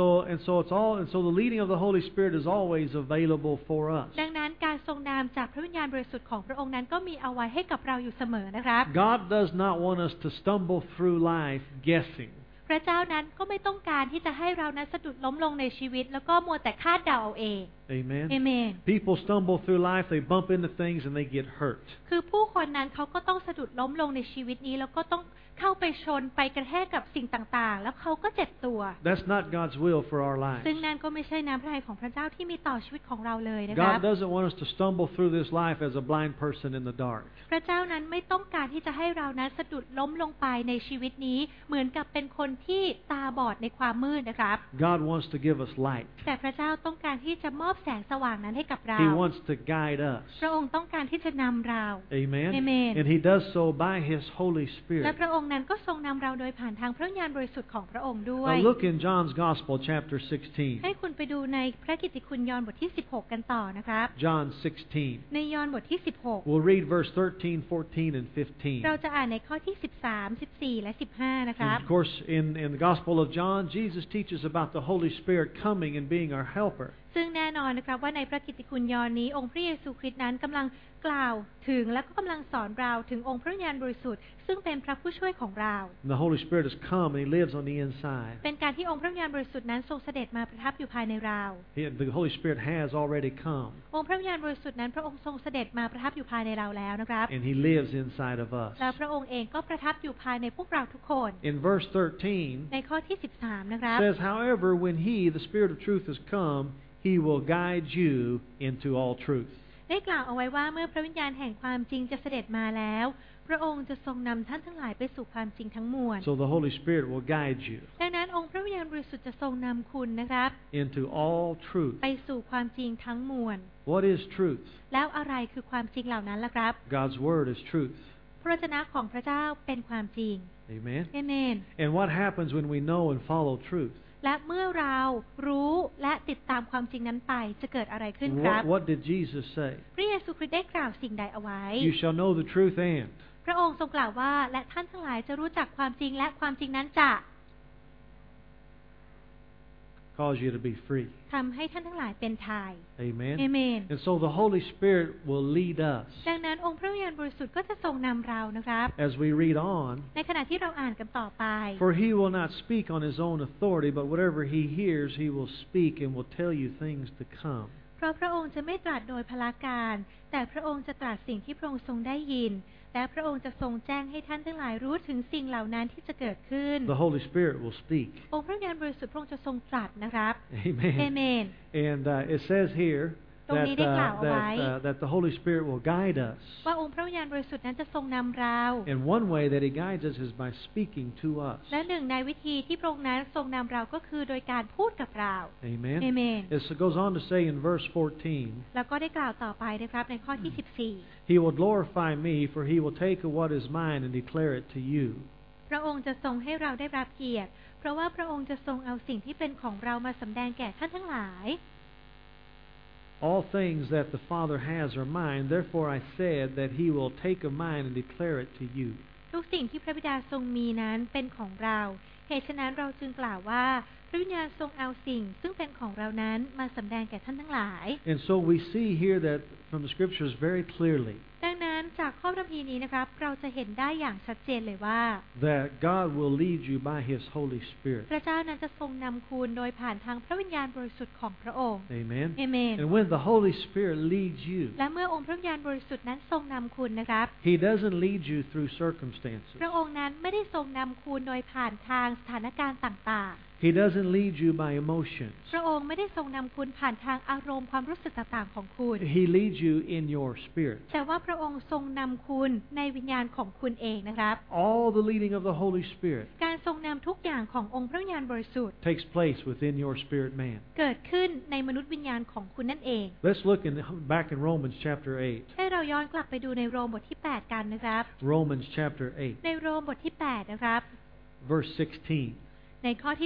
And so the leading of the Holy Spirit is always available for us. ดังนั้นการทรงนำจากพระวิญญาณบริสุทธิ์ของพระองค์นั้นก็มีเอาไว้ให้กับเราอยู่เสมอนะครับ God does not want us to stumble through life guessing. พระเจ้านั้นก็ไม่ต้องการที่จะให้เรานั้นสะดุดล้มลงในชีวิตแล้วก็มัวแต่คาดเดาเอาเอง Amen. เอเมน People stumble through life, they bump into things and they get hurt. คือผู้คนนั้นเขาก็ต้องสะดุดล้มลงในชีวิตนี้แล้วก็ต้องเข้าไปชนไปกระแทกกับสิ่งต่างๆแล้วเขาก็เจ็บตัว That's not God's will for our ซึ่ง lives. นั่นก็ไม่ใช่น้ำพระทัยของพระเจ้าที่มีต่อชีวิตของเราเลยนะครับ God doesn't want us to stumble through this life as a blind person in the dark. พระเจ้านั้นไม่ต้องการที่จะให้เรานั้นสะดุดล้มลงไปในชีวิตนี้เหมือนกับเป็นคนที่ตาบอดในความมืดนะครับ God wants to give us light. แต่พระเจ้าต้องการที่จะมอบแสงสว่างนั้นให้กับเรา He wants to guide us. พระองค์ต้องการที่จะนำเรา Amen. Amen. And He does so by His Holy และ Spirit. พระองค์นั้นก็ทรงนำเราโดยผ่านทางพระวิญญาณบริสุทธิ์ของพระองค์ด้วย Now look in John's Gospel, chapter ให้ 16. คุณไปดูในพระกิตติคุณยอห์นบทที่16กันต่อนะครับ John 16. ในยอห์นบทที่ We'll read verse 13, 14, and 16 เรา 15. จะอ่านในข้อที่13 14และ15นะครับ And of course, in the Gospel of John, Jesus teaches about the Holy Spirit coming and being our helper. ซึ่งแน่นอนนะครับว่าในพระกิตติคุณยอห์นนี้องค์พระเยซูคริสต์นั้นกำลังกล่าวถึงและก็กำลังสอนเราถึงองค์พระวิญญาณบริสุทธิ์ซึ่งเป็นพระผู้ช่วยของเรา And the Holy Spirit has come and He lives on the inside. เป็นการที่องค์พระวิญญาณบริสุทธิ์นั้นทรงเสด็จมาประทับอยู่ภายในเรา The Holy Spirit has already come องค์พระวิญญาณบริสุทธิ์นั้นพระองค์ทรงเสด็จมาประทับอยู่ภายในเราแล้วนะครับ and He lives inside of us. แล้วพระองค์เองก็ประทับอยู่ภายในพวกเราทุกคน In verse 13, ในข้อที่13นะครับ says, However, when He, the Spirit of truth, has come, He will guide you into all truth. ได้กล่าวเอาไว้ว่าเมื่อพระวิญญาณแห่งความจริงจะเสด็จมาแล้วพระองค์จะทรงนำท่านทั้งหลายไปสู่ความจริงทั้งมวล So the Holy Spirit will guide you ดังนั้นองค์พระวิญญาณบริสุทธิ์จะทรงนำคุณนะครับ into all truth. ไปสู่ความจริงทั้งมวล What is truth? แล้วอะไรคือความจริงเหล่านั้นล่ะครับ God's Word is truth. พระวจนะของพระเจ้าเป็นความจริง Amen. เอเมน And what happens when we know and follow truth? และเมื่อเรารู้และติดตามความจริงนั้นไปจะเกิดอะไรขึ้นครับ What did Jesus say? พระเยซูคริสต์ได้กล่าวสิ่งใดเอาไว้ You shall know the truth and พระองค์ทรงกล่าวว่าและท่านทั้งหลายจะรู้จักความจริงและความจริงนั้นจะ cause you to be free. ทำให้ท่านทั้งหลายเป็นไทย Amen. Amen. And so the Holy Spirit will lead us ดังนั้นองค์พระวิญญาณบริสุทธิ์ก็จะทรงนำเรานะครับ as we read on. ในขณะที่เราอ่านกันต่อไป For he will not speak on his own authority, but whatever he hears, he will speak and will tell you things to come. เพราะพระองค์จะไม่ตรัสโดยพละการ แต่พระองค์จะตรัสสิ่งที่พระองค์ทรงได้ยิน และพระองค์จะทรงแจ้งให้ท่านทั้งหลายรู้ถึงสิ่งเหล่านั้นที่จะเกิดขึ้น The Holy Spirit will speak. องค์พระวิญญาณบริสุทธิ์พระองค์จะทรงตรัสนะครับ Amen. Amen. And it says here ตรงนี้ได้กล่าวเอาไว้ that the Holy Spirit will guide us. ว่าองค์พระวิญญาณบริสุทธิ์นั้นจะทรงนำเรา And one way that he guides us is by speaking to us. และหนึ่งในวิธีที่พระองค์นั้นทรงนำเราก็คือโดยการพูดกับเรา Amen. Amen. It goes on to say in verse 14, แล้วก็ได้กล่าวต่อไปนะครับในข้อที่ He will glorify me, for he will take of what is mine and declare it to you. 14 พระองค์จะทรงให้เราได้รับเกียรติ เพราะว่าพระองค์จะทรงเอาสิ่งที่เป็นของเรามาสำแดงแก่ท่านทั้งหลาย All things that the Father has are mine, therefore I said that he will take of mine and declare it to you. ทุกสิ่งที่พระบิดาทรงมีนั้นเป็นของเรา เหตุฉะนั้นเราจึงกล่าวว่าพระวิญญาณทรงเอาสิ่งซึ่งเป็นของเรานั้นมาสำแดงแก่ท่านทั้งหลาย And so we see here that from the scriptures very clearly ดังนั้นจากข้อพระคัมภีร์นี้นะครับเราจะเห็นได้อย่างชัดเจนเลยว่า that God will lead you by his Holy Spirit. พระเจ้านั้นจะทรงนำคุณโดยผ่านทางพระวิญญาณบริสุทธิ์ของพระองค์ Amen. Amen. And when the Holy Spirit leads you, และเมื่อองค์พระวิญญาณบริสุทธิ์นั้นทรงนำคุณนะครับ he doesn't lead you through circumstances. พระองค์นั้นไม่ได้ทรงนำคุณโดยผ่านทางสถานการณ์ต่าง He doesn't lead you by emotions. ๆ พระองค์ไม่ได้ทรงนำคุณผ่านทางอารมณ์ความรู้สึกต่างๆของคุณ He leads you in your spirit. แต่ว่าพระองค์ทรงนำคุณในวิญญาณของคุณเองนะครับ All the leading of the Holy Spirit การทรงนำทุกอย่างขององค์พระวิญญาณบริสุทธิ์ takes place within your spirit man. เกิดขึ้นในมนุษย์วิญญาณของคุณนั่นเอง Let's look back in Romans chapter 8. ให้เราย้อนกลับไปดูในโรมบทที่ 8 กันนะครับ Romans chapter ในโรมบทที่ 8 นะครับ 8, verse 16. ในข้อที่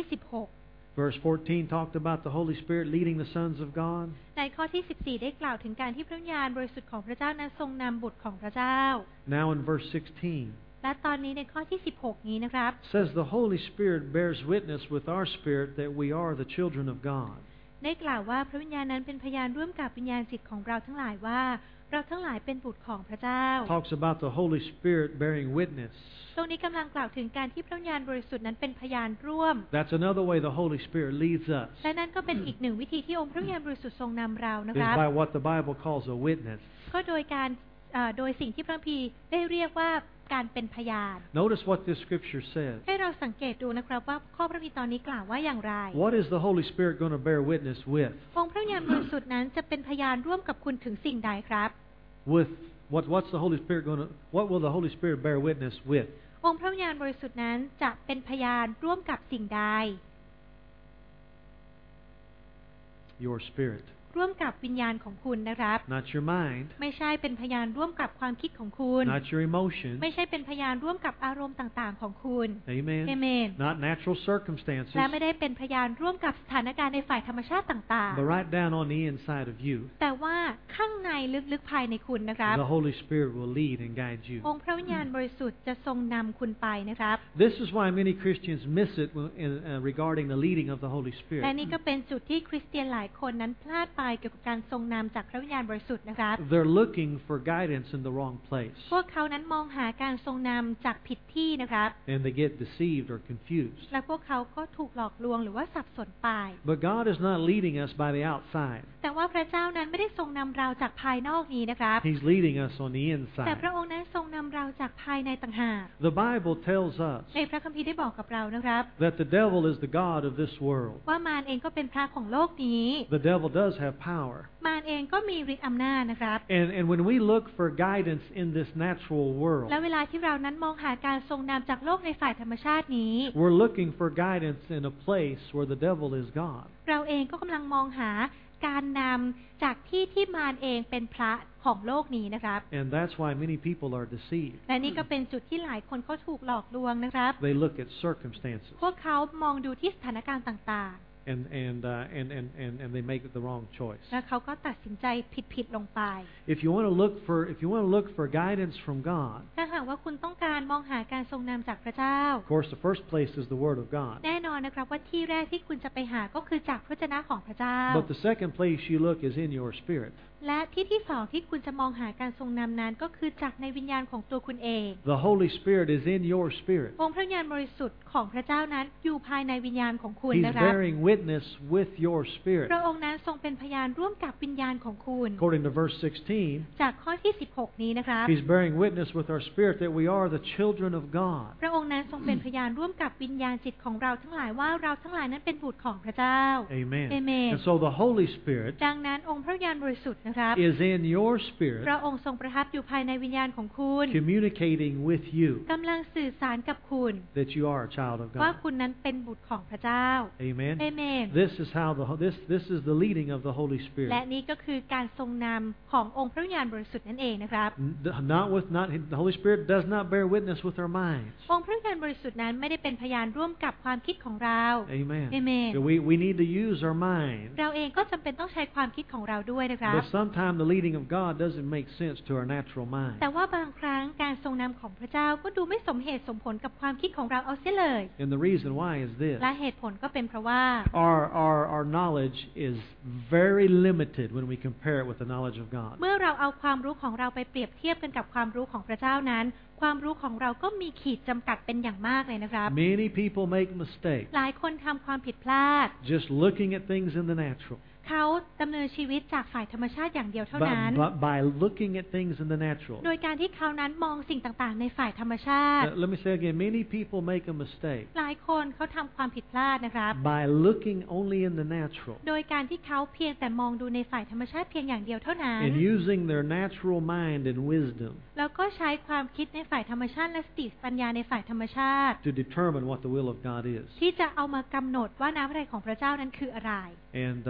Verse 14 talked about the Holy Spirit leading the sons of God. 16 ในข้อที่ 14 ได้กล่าวถึงการที่พระวิญญาณบริสุทธิ์ของพระเจ้านั้นทรงนำบุตรของพระเจ้า Now in verse 16, และตอนนี้ในข้อที่ 16 นี้นะครับ says the Holy Spirit bears witness with our spirit that we are the children of God. ได้กล่าวว่าพระวิญญาณนั้นเป็นพยานร่วมกับวิญญาณจิตของเราทั้งหลายว่าเราทั้งหลายเป็นบุตรของพระเจ้า Talks about the Holy Spirit bearing witness. ตรงนี้กำลังกล่าวถึงการที่พระวิญญาณบริสุทธิ์นั้นเป็นพยานร่วม That's another way the Holy Spirit leads us. และนั่นก็เป็นอีกหนึ่งวิธีที่องค์พระวิญญาณบริสุทธิ์ทรงนำเรานะ Is ครับ by what the Bible calls a witness. ก็โดยการโดยสิ่งที่พระคัมภีร์ได้เรียกว่าการเป็นพยาน Notice what this scripture says. ให้เราสังเกตดูนะครับว่าข้อพระคัมภีร์ตอนนี้กล่าวว่าอย่างไร What is the Holy Spirit going to bear witness with? องค์พระวิญญาณบริสุทธิ์นั้นจะเป็นพยานร่วมกับคุณถึงสิ่งใดครับ With what's the Holy Spirit going to? What will the Holy Spirit bear witness with? องค์พระวิญญาณบริสุทธิ์นั้นจะเป็นพยานร่วมกับสิ่งใด Your spirit. ร่วมกับวิญญาณของคุณนะครับ Not your mind. ไม่ใช่เป็นพยานร่วมกับความคิดของคุณ Not your emotion. ไม่ใช่เป็นพยานร่วมกับอารมณ์ต่างๆของคุณ Amen. Amen. Not natural circumstances. และไม่ได้เป็นพยานร่วมกับสถานการณ์ในฝ่ายธรรมชาติต่าง But right down on the inside of you, ๆ แต่ว่าข้างในลึกๆภายในคุณนะครับ the Holy Spirit will lead and guide you. องค์พระวิญญาณบริสุทธิ์จะทรงนำคุณไปนะครับ This is why many Christians miss it regarding the leading of the Holy และ Spirit. นี่ก็เป็นจุดที่คริสเตียนหลายคนนั้นพลาดไปเกี่ยวกับการทรงนำจากพระวิญญาณบริสุทธิ์นะครับ They're looking for guidance in the wrong place. พวกเขานั้นมองหาการทรงนำจากผิดที่นะครับ And they get deceived or confused. และพวกเขาก็ถูกหลอกลวงหรือว่าสับสนไป But God is not leading us by the outside. แต่ว่าพระเจ้านั้นไม่ได้ทรงนำเราจากภายนอกนี้นะครับ He's leading us on the แต่พระ inside. องค์นั้นทรงนำเราจากภายในต่างหาก The Bible tells us ในพระคัมภีร์ได้บอกกับเรานะครับ that the devil is the god of this world. ว่ามารเองก็เป็นพระของโลกนี้ The devil does have power. มารเองก็มีฤทธิ์อำนาจนะครับ And when we look for guidance in this natural และ world, เวลาที่เรานั้นมองหาการทรงนำจากโลกในฝ่ายธรรมชาตินี้ we're looking for guidance in a place where the devil is God. เราเองก็กำลังมองหาการนำจากที่ที่มารเองเป็นพระของโลกนี้นะครับ And that's why many people are deceived. และนี่ก็เป็นจุดที่หลายคนเขาถูกหลอกลวงนะครับ They look at circumstances. พวกเขามองดูที่สถานการณ์ต่าง and they make the wrong choice. และเขาก็ตัดสินใจผิดลงไป If you want to look for guidance from God, ถ้าหากว่าคุณต้องการมองหาการทรงนำจากพระเจ้า of course, the first place is the Word of God. แน่นอนนะครับว่าที่แรกที่คุณจะไปหาก็คือจากพระวจนะของพระเจ้า But the second place you look is in your spirit. และที่สองที่คุณจะมองหาการทรงนำนั้นก็คือจากในวิญญาณของตัวคุณเอง The Holy Spirit is in your spirit. องค์พระวิญญาณบริสุทธิ์ของพระเจ้านั้นอยู่ภายในวิญญาณของคุณ He's นะครับ bearing witness with your spirit. พระองค์นั้นทรงเป็นพยานร่วมกับวิญญาณของคุณ According to verse 16, จากข้อที่ 16 นี้นะครับ He's bearing witness with our spirit that we are the children of God. พระองค์นั้นทรงเป็นพยานร่วมกับวิญญาณจิตของเราทั้งหลายว่าเราทั้งหลายนั้นเป็นบุตรของพระเจ้า Amen. Amen. And so the Holy Spirit ดังนั้นองค์พระวิญญาณบริสุทธิ์นะครับ is in your spirit, พระองค์ทรงประทับอยู่ภายในวิญญาณของคุณ communicating with you กำลังสื่อสารกับคุณ that you are a child of ว่า God. คุณนั้นเป็นบุตรของพระเจ้า Amen. Amen. This is how this is the leading of the Holy และ Spirit. นี่ก็คือการทรงนำขององค์พระวิญญาณบริสุทธิ์นั่นเองนะครับ The Holy Spirit does not bear witness with our minds. องค์พระวิญญาณบริสุทธิ์นั้นไม่ได้เป็นพยานร่วมกับความคิดของเรา Amen. Amen. So we need to use our mind. เราเองก็จำเป็นต้องใช้ความคิดของเราด้วยนะครับ But sometimes the leading of God doesn't make sense to our natural mind. แต่ว่าบางครั้งการทรงนำของพระเจ้าก็ดูไม่สมเหตุสมผลกับความคิดของเราเอาเสียเลย And the reason why is this. และเหตุผลก็เป็นเพราะว่า Our knowledge is very limited when we compare it with the knowledge of God. เมื่อเราเอาความรู้ของเราไปเปรียบเทียบกันกับความรู้ของพระเจ้านั้น ความรู้ของเราก็มีขีดจำกัดเป็นอย่างมากเลยนะครับ Many people make mistakes หลายคนทำความผิดพลาด just looking at things in the natural. เขาดำเนินชีวิตจากฝ่ายธรรมชาติอย่างเดียวเท่านั้น By looking at things in the natural. โดยการที่เขานั้นมองสิ่งต่างๆในฝ่ายธรรมชาติ Let me say again, many people make a mistake หลายคนเขาทำความผิดพลาดนะครับ by looking only in the natural โดยการที่เขาเพียงแต่มองดูในฝ่ายธรรมชาติเพียงอย่างเดียวเท่านั้น and using their natural mind and wisdom แล้วก็ใช้ความคิดในฝ่ายธรรมชาติและสติปัญญาในฝ่ายธรรมชาติ to determine what the will of God is. ที่จะเอามากำหนดว่าน้ำพระทัยของพระเจ้านั้นคืออะไร And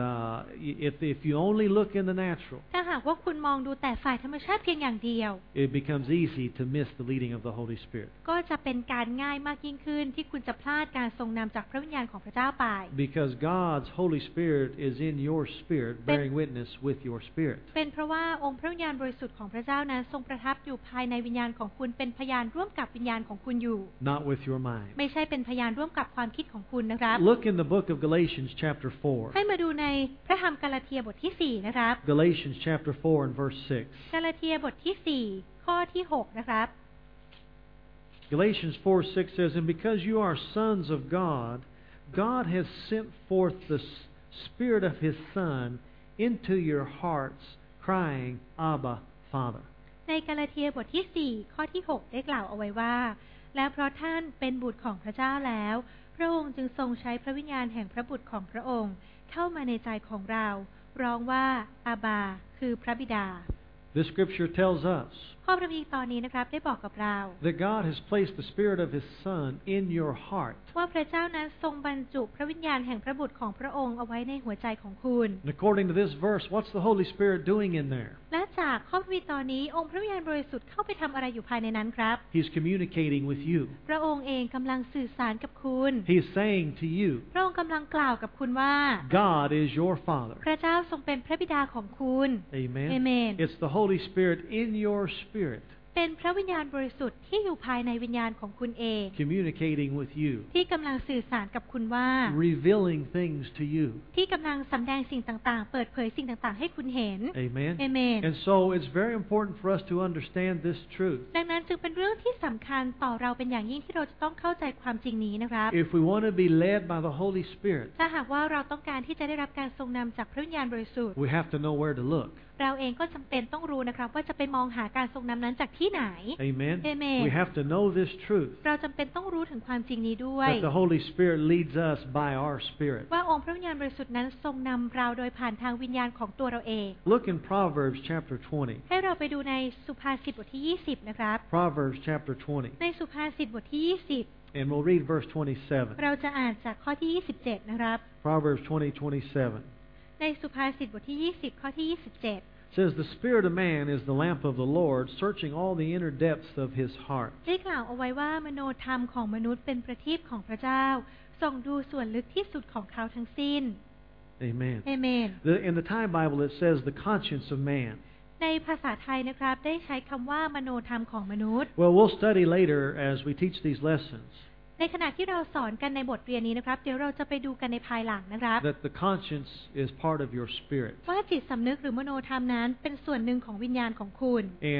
if you only look in the natural, ถ้าหากว่าคุณมองดูแต่ฝ่ายธรรมชาติเพียงอย่างเดียว it becomes easy to miss the leading of the Holy Spirit. ก็จะเป็นการง่ายมากยิ่งขึ้นที่คุณจะพลาดการทรงนำจากพระวิญญาณของพระเจ้าไป Because God's Holy Spirit is in your spirit, bearing witness with your spirit. เป็นเพราะว่าองค์พระวิญญาณบริสุทธิ์ของพระเจ้านั้นทรงประทับอยู่ภายในวิญญาณของคุณเป็นพยานร่วมกับวิญญาณของคุณอยู่ Not with your mind. ไม่ใช่เป็นพยานร่วมกับความคิดของคุณนะครับ Look in the book of Galatians chapter 4. ให้มาดูในพระธรรมกาลาเทียบทที่ 4 นะครับ Galatians chapter 4 and verse 6. กาลาเทียบทที่ 4 ข้อที่ 6 นะครับ Galatians 4:6 says, "And because you are sons of God, God has sent forth the Spirit of His Son into your hearts, crying, Abba, Father." ในกาลาเทียบทที่ 4 ข้อที่ 6 ได้กล่าวเอาไว้ว่า และเพราะท่านเป็นบุตรของพระเจ้าแล้ว พระองค์จึงทรงใช้พระวิญญาณแห่งพระบุตรของพระองค์เข้ามาในใจของเรา ร้องว่าอาบาคือพระบิดา This scripture tells us ข้อพระคัมภีร์ตอนนี้นะครับได้บอกกับเรา that God has placed the Spirit of His Son in your heart. ว่าพระเจ้านั้นทรงบรรจุพระวิญญาณแห่งพระบุตรของพระองค์เอาไว้ในหัวใจของคุณ And according to this verse, what's the Holy Spirit doing in there? และจากข้อพระคัมภีร์ตอนนี้องค์พระวิญญาณบริสุทธิ์เข้าไปทำอะไรอยู่ภายในนั้นครับ He's communicating with you. พระองค์เองกำลังสื่อสารกับคุณ He's saying to you, พระองค์กำลังกล่าวกับคุณว่า God is your Father. พระเจ้าทรงเป็นพระบิดาของคุณ Amen. Amen. It's the Holy Spirit in your spirit เป็นพระวิญญาณบริสุทธิ์ที่อยู่ภายในวิญญาณของคุณเอง communicating with you, ที่กำลังสื่อสารกับคุณว่า revealing things to you. ที่กำลังสำแดงสิ่งต่างๆ เปิดเผยสิ่งต่างๆ ให้คุณเห็น Amen. Amen. And so it's very important for us to understand this truth. ดังนั้นจึงเป็นเรื่องที่สำคัญต่อเราเป็นอย่างยิ่งที่เราจะต้องเข้าใจความจริงนี้นะครับ If we want to be led by the Holy Spirit, ถ้าหากว่าเราต้องการที่จะได้รับการทรงนำจากพระวิญญาณบริสุทธิ์ we have to know where to look. เราเองก็จำเป็นต้องรู้นะครับว่าจะไปมองหาการทรงนำนั้นจากที่ไหน Amen. Amen. We have to know this truth, เราจำเป็นต้องรู้ถึงความจริงนี้ด้วย that the Holy Spirit leads us by our spirit. ว่าองค์พระวิญญาณบริสุทธิ์นั้นทรงนำเราโดยผ่านทางวิญญาณของตัวเราเอง Look in Proverbs chapter 20. ให้เราไปดูในสุภาษิตบทที่ 20 นะครับ Proverbs chapter 20. ในสุภาษิตบทที่ And we'll read verse 20 เราจะอ่านจากข้อที่ 27 นะครับ 27. Proverbs 20:27. ในสุภาษิตบทที่ 20 ข้อที่ 27 Says, "The spirit of man is the lamp of the Lord, searching all the inner depths of his heart." ได้กล่าวเอาไว้ว่ามโนธรรมของมนุษย์เป็นประทีปของพระเจ้าส่องดูส่วนลึกที่สุดของเขาทั้งสิ้น Amen. Amen. In the Thai Bible it says the conscience of man. ในภาษาไทยนะครับได้ใช้คำว่ามโนธรรมของมนุษย์ Well, we'll study later as we teach these lessons ในขณะที่เราสอนกันในบทเรียนนี้นะครับเดี๋ยวเราจะไปดูกันในภายหลังนะครับ that the conscience is part of your spirit. ว่าจิตสำนึกหรือมโนธรรมนั้นเป็นส่วนหนึ่งของวิญญาณของคุณ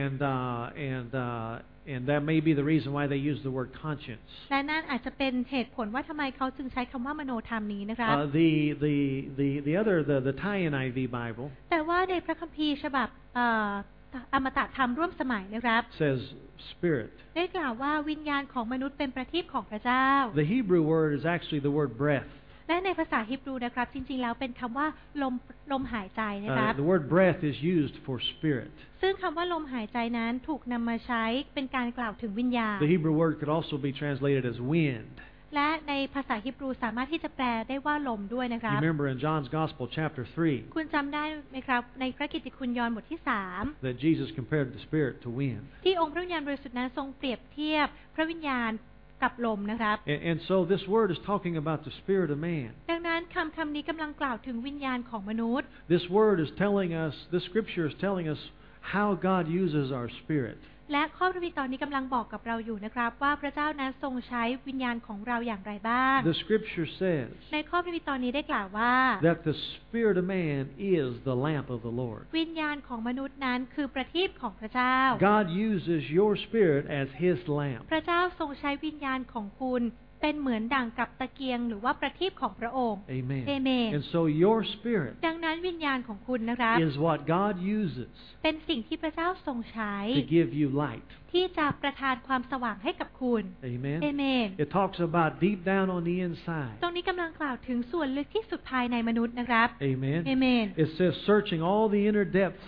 And that may be the reason why they use the word conscience. และนั่นอาจจะเป็นเหตุผลว่าทำไมเขาจึงใช้คำว่ามโนธรรมนี้นะครับ The Thai NIV Bible แต่ว่าในพระคัมภีร์ฉบับอมตะธรรมร่วมสมัยนะครับ says spirit. ได้กล่าวว่าวิญญาณของมนุษย์เป็นประทีปของพระเจ้า The Hebrew word is actually the word breath. และในภาษาฮีบรูนะครับจริงๆแล้วเป็นคำว่าลมหายใจนะครับ The word breath is used for spirit. ซึ่งคำว่าลมหายใจนั้นถูกนำมาใช้เป็นการกล่าวถึงวิญญาณ The Hebrew word could also be translated as wind. และในภาษาฮีบรูสามารถที่จะแปลได้ว่าลมด้วยนะค You รับ remember in John's Gospel chapter 3 คุณจำได้ไหมครับในพระกิตติคุณยอห์นบทที่ that Jesus compared the spirit to wind. 3ที่องค์พระวิญญาณบริสุทธิ์นั้นทรงเปรียบเทียบพระวิญญาณกับลมนะครับ And so this word is talking about the spirit of man. ดังนั้นคำนี้กำลังกล่าวถึงวิญญาณของมนุษย์ This word is telling us, this scripture is telling us how God uses our spirit. และข้อพระคัมภีร์ตอนนี้กำลังบอกกับเราอยู่นะครับว่าพระเจ้านั้นทรงใช้วิญญาณของเราอย่างไรบ้าง The scripture says ในข้อพระคัมภีร์ตอนนี้ได้กล่าวว่า that the spirit of man is the lamp of the Lord. วิญญาณของมนุษย์นั้นคือประทีปของพระเจ้า God uses your spirit as His lamp. พระเจ้าทรงใช้วิญญาณของคุณเป็นเหมือนดั่งกับตะเกียงหรือว่าประทีปของพระองค์ Amen. Amen. And so your spirit ดังนั้นวิญญาณของคุณนะครับ is what God uses เป็นสิ่งที่พระเจ้าทรงใช้ to give you light. ที่จะประทานความสว่างให้กับคุณ Amen. Amen. It talks about deep down on the inside. ตรงนี้กำลังกล่าวถึงส่วนลึกที่สุดภายในมนุษย์นะครับ Amen. Amen. It says searching all the inner depths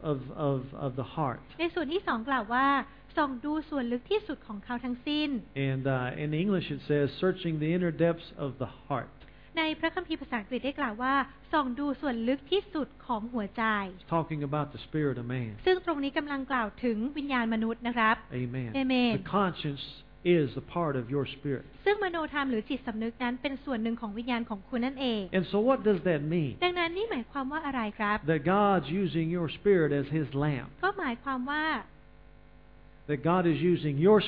of the heart. ในส่วนที่สองกล่าวว่าส่องดูส่วนลึกที่สุดของเขาทั้งสิ้น And in English it says searching the inner depths of the heart. ในพระคัมภีร์ภาษาอังกฤษได้กล่าวว่าส่องดูส่วนลึกที่สุดของหัวใจ It's talking about the spirit of man. ซึ่งตรงนี้กำลังกล่าวถึงวิญญาณมนุษย์นะครับ Amen. Amen. The conscience is a part of your spirit. ซึ่งมโนธรรมหรือจิตสำนึกนั้นเป็นส่วนหนึ่งของวิญญาณของคุณนั่นเอง And so what does that mean? ดังนั้นนี่หมายความว่าอะไรครับ That God's using your spirit as His lamp. ก็หมายความว่า That God is using your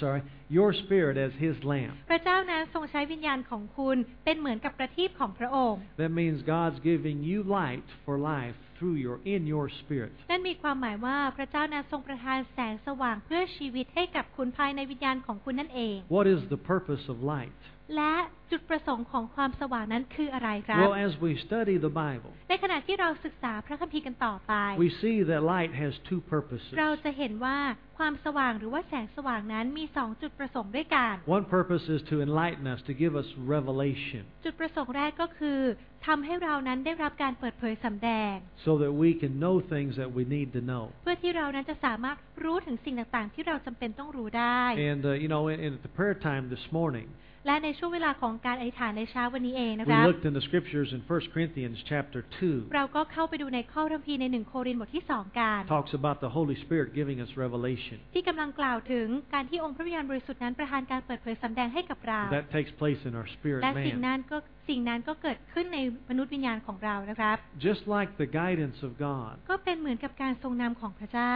spirit as His lamp. พระเจ้านั้นทรงใช้วิญญาณของคุณเป็นเหมือนกับประทีปของพระองค์ That means God's giving you light for life in your spirit. นั่นมีความหมายว่าพระเจ้านั้นทรงประทานแสงสว่างเพื่อชีวิตให้กับคุณภายในวิญญาณของคุณนั่นเอง What is the purpose of light? และจุดประสงค์ของความสว่างนั้นคืออะไรครับ Well, as we study the Bible, ในขณะที่เราศึกษาพระคัมภีร์กันต่อไป we see that light has two purposes. เราจะเห็นว่าความสว่างหรือว่าแสงสว่างนั้นมีสองจุดประสงค์ด้วยกัน One purpose is to enlighten us, to give us revelation, จุดประสงค์แรกก็คือทำให้เรานั้นได้รับการเปิดเผยสำแดง so that we can know things that we need to know. เพื่อที่เรานั้นจะสามารถรู้ถึงสิ่งต่างๆที่เราจำเป็นต้องรู้ได้ And in the prayer time this morning, และในช่วงเวลาของการอธิษฐานในเช้าวันนี้เองนะค we รับ looked in the scriptures in 1 Corinthians chapter 2. เราก็เข้าไปดูในข้อพระคัมภีร์ใน1โครินธ์บทที่2กัน Talks about the Holy Spirit giving us revelation. ที่กำลังกล่าวถึงการที่องค์พระวิญญาณบริสุทธิ์นั้นประทานการเปิดเผยสำแดงให้กับเรา That takes place in our spirit และสิ่ง man. นั้นก็เกิดขึ้นในมนุษย์วิญญาณของเรานะครับ Just like the guidance of God, ก็เป็นเหมือนกับการทรงนำของพระเจ้า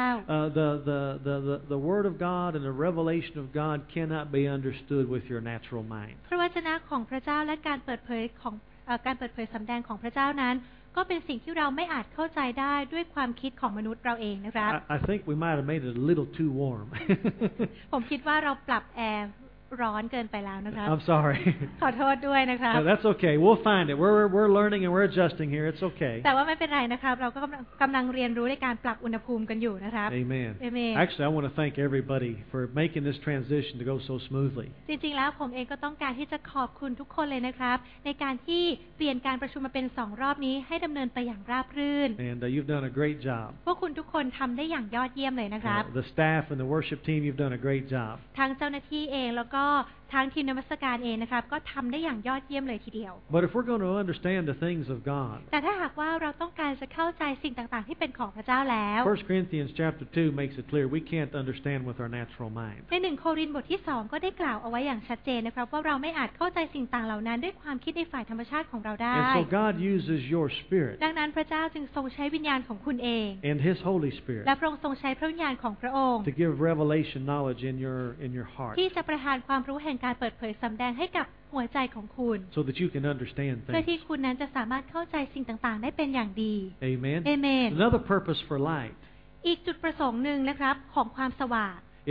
the Word of God and the revelation of God cannot be understood with your natural mind. พระวจนะของพระเจ้าและการเปิดเผยสำแดงของพระเจ้านั้น ก็เป็นสิ่งที่เราไม่อาจเข้าใจได้ด้วยความคิดของมนุษย์เราเองนะครับ I think we might have made it a little too warm. ผมคิดว่าเราปรับแอร์ร้อนเกินไปแล้วนะครับ I'm sorry. ขอโทษด้วยนะครับ That's okay. We'll find it. We're learning and we're adjusting here. It's okay. แต่ว่าไม่เป็นไรนะครับเราก็กำลังเรียนรู้ในการปรับอุณหภูมิกันอยู่นะครับ Amen. Amen. Actually, I want to thank everybody for making this transition to go so smoothly. จริงๆแล้วผมเองก็ต้องการที่จะขอบคุณทุกคนเลยนะครับในการที่เปลี่ยนการประชุมมาเป็น2รอบนี้ให้ดำเนินไปอย่างราบรื่น And you've done a great job. พวกคุณทุกคนทำได้อย่างยอดเยี่ยมเลยนะครับ The staff and the worship team, you've done a great job. ทั้งเจ้าหน้าที่เองแล้วก็ทางทีมนมัสการเองนะครับก็ทำได้อย่างยอดเยี่ยมเลยทีเดียว But if we're going to understand the things of God, แต่ถ้าหากว่าเราต้องการจะเข้าใจสิ่งต่างๆที่เป็นของพระเจ้าแล้ว 1 Corinthians chapter 2 makes it clear we can't understand with our natural mind. ใน1 โครินธ์บทที่ 2 ก็ได้กล่าวเอาไว้อย่างชัดเจนนะครับว่าเราไม่อาจเข้าใจสิ่งต่างเหล่านั้นด้วยความคิดในฝ่ายธรรมชาติของเราได้ And so God uses your spirit ดังนั้นพระเจ้าจึงทรงใช้วิญญาณของคุณเอง and His Holy Spirit และพระองค์ทรงใช้พระวิญญาณของพระองค์ to give revelation knowledge in your heart ที่จะประทานความรู้แห่งการเปิดเผยสำแดงให้กับหัวใจของคุณ so that you can understand เพื่อที่ things. คุณนั้นจะสามารถเข้าใจสิ่งต่างๆได้เป็นอย่างดี Amen. Amen. Another purpose for light อีกจุดประสงค์หนึ่งนะครับของความสว่าง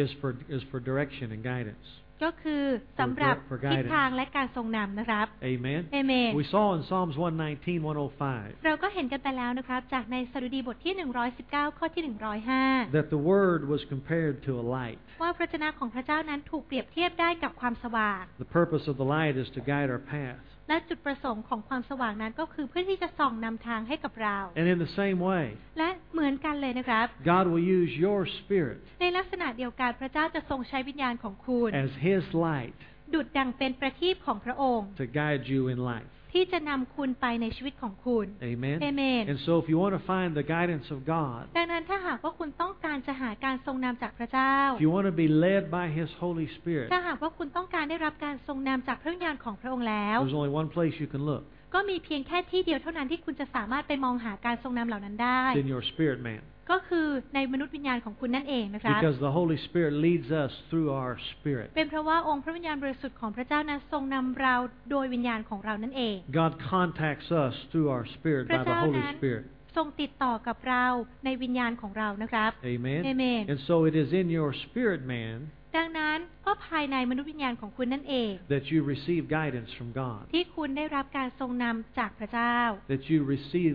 is for direction and guidance. ก็คือสำหรับ For ทิศ guidance. ทางและการทรงนำนะครับ Amen. Amen. We saw in Psalms 119, 105 เราก็เห็นกันไปแล้วนะครับจากในสดุดีบทที่119ข้อที่105 that the word was compared to a light. ว่าพระวจนะของพระเจ้านั้นถูกเปรียบเทียบได้กับความสว่าง The purpose of the light is to guide our path. และจุดประสงค์ของความสว่างนั้นก็คือเพื่อที่จะส่องนำทางให้กับเรา And in the same way, และเหมือนกันเลยนะครับ God will use your spirit ในลักษณะเดียวกันพระเจ้าจะทรงใช้วิญญาณของคุณ as His light ดุจดังเป็นประทีปของพระองค์ to guide you in life. ที่จะนำคุณไปในชีวิตของคุณ Amen. Amen. And so if you want to find the guidance of God, ดังนั้นถ้าหากว่าคุณต้องการจะหาการทรงนำจากพระเจ้า if you want to be led by His Holy Spirit, ถ้าหากว่าคุณต้องการได้รับการทรงนำจากพระวิญญาณของพระองค์แล้ว there's only one place you can look. ก็มีเพียงแค่ที่เดียวเท่านั้นที่คุณจะสามารถไปมองหาการทรงนำเหล่านั้นได้ It's in your spirit man. ก็คือในมนุษย์วิญญาณของคุณนั่นเองนะครับ Because the Holy Spirit leads us through our spirit. เป็นเพราะว่าองค์พระวิญญาณบริสุทธิ์ของพระเจ้านั้นทรงนำเราโดยวิญญาณของเรานั่นเอง God contacts us through our spirit by the Holy Spirit. ทรงติดต่อกับเราในวิญญาณของเรานะครับ Amen. Amen. And so it is in your spirit man ดังนั้นก็ภายในมนุษย์วิญญาณของคุณนั่นเอง that you receive guidance from God. ที่คุณได้รับการทรงนำจากพระเจ้า That you receive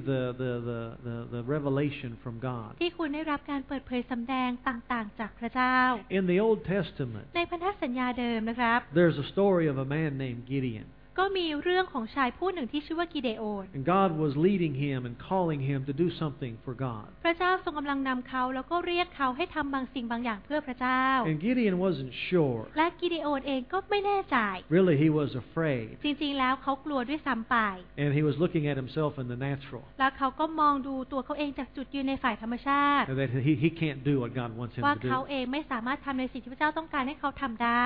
the revelation from God. ที่คุณได้รับการเปิดเผยสำแดงต่างๆจากพระเจ้า In the Old Testament, ในพันธสัญญาเดิมนะครับ there's a story of a man named Gideon. ก็มีเรื่องของชายผู้หนึ่งที่ชื่อว่ากิเดโอน And God was leading him and calling him to do something for God. พระเจ้าทรงกำลังนำเขาแล้วก็เรียกเขาให้ทำบางสิ่งบางอย่างเพื่อพระเจ้า And Gideon wasn't sure. และกิเดโอนเองก็ไม่แน่ใจ Really, he was afraid. จริงๆแล้วเขากลัวด้วยซ้ำไป And he was looking at himself in the natural. แล้วเขาก็มองดูตัวเขาเองจากจุดยืนในฝ่ายธรรมชาติ And that he can't do what God wants him ว่า to เขา do. เองไม่สามารถทำในสิ่งที่พระเจ้าต้องการให้เขาทำได้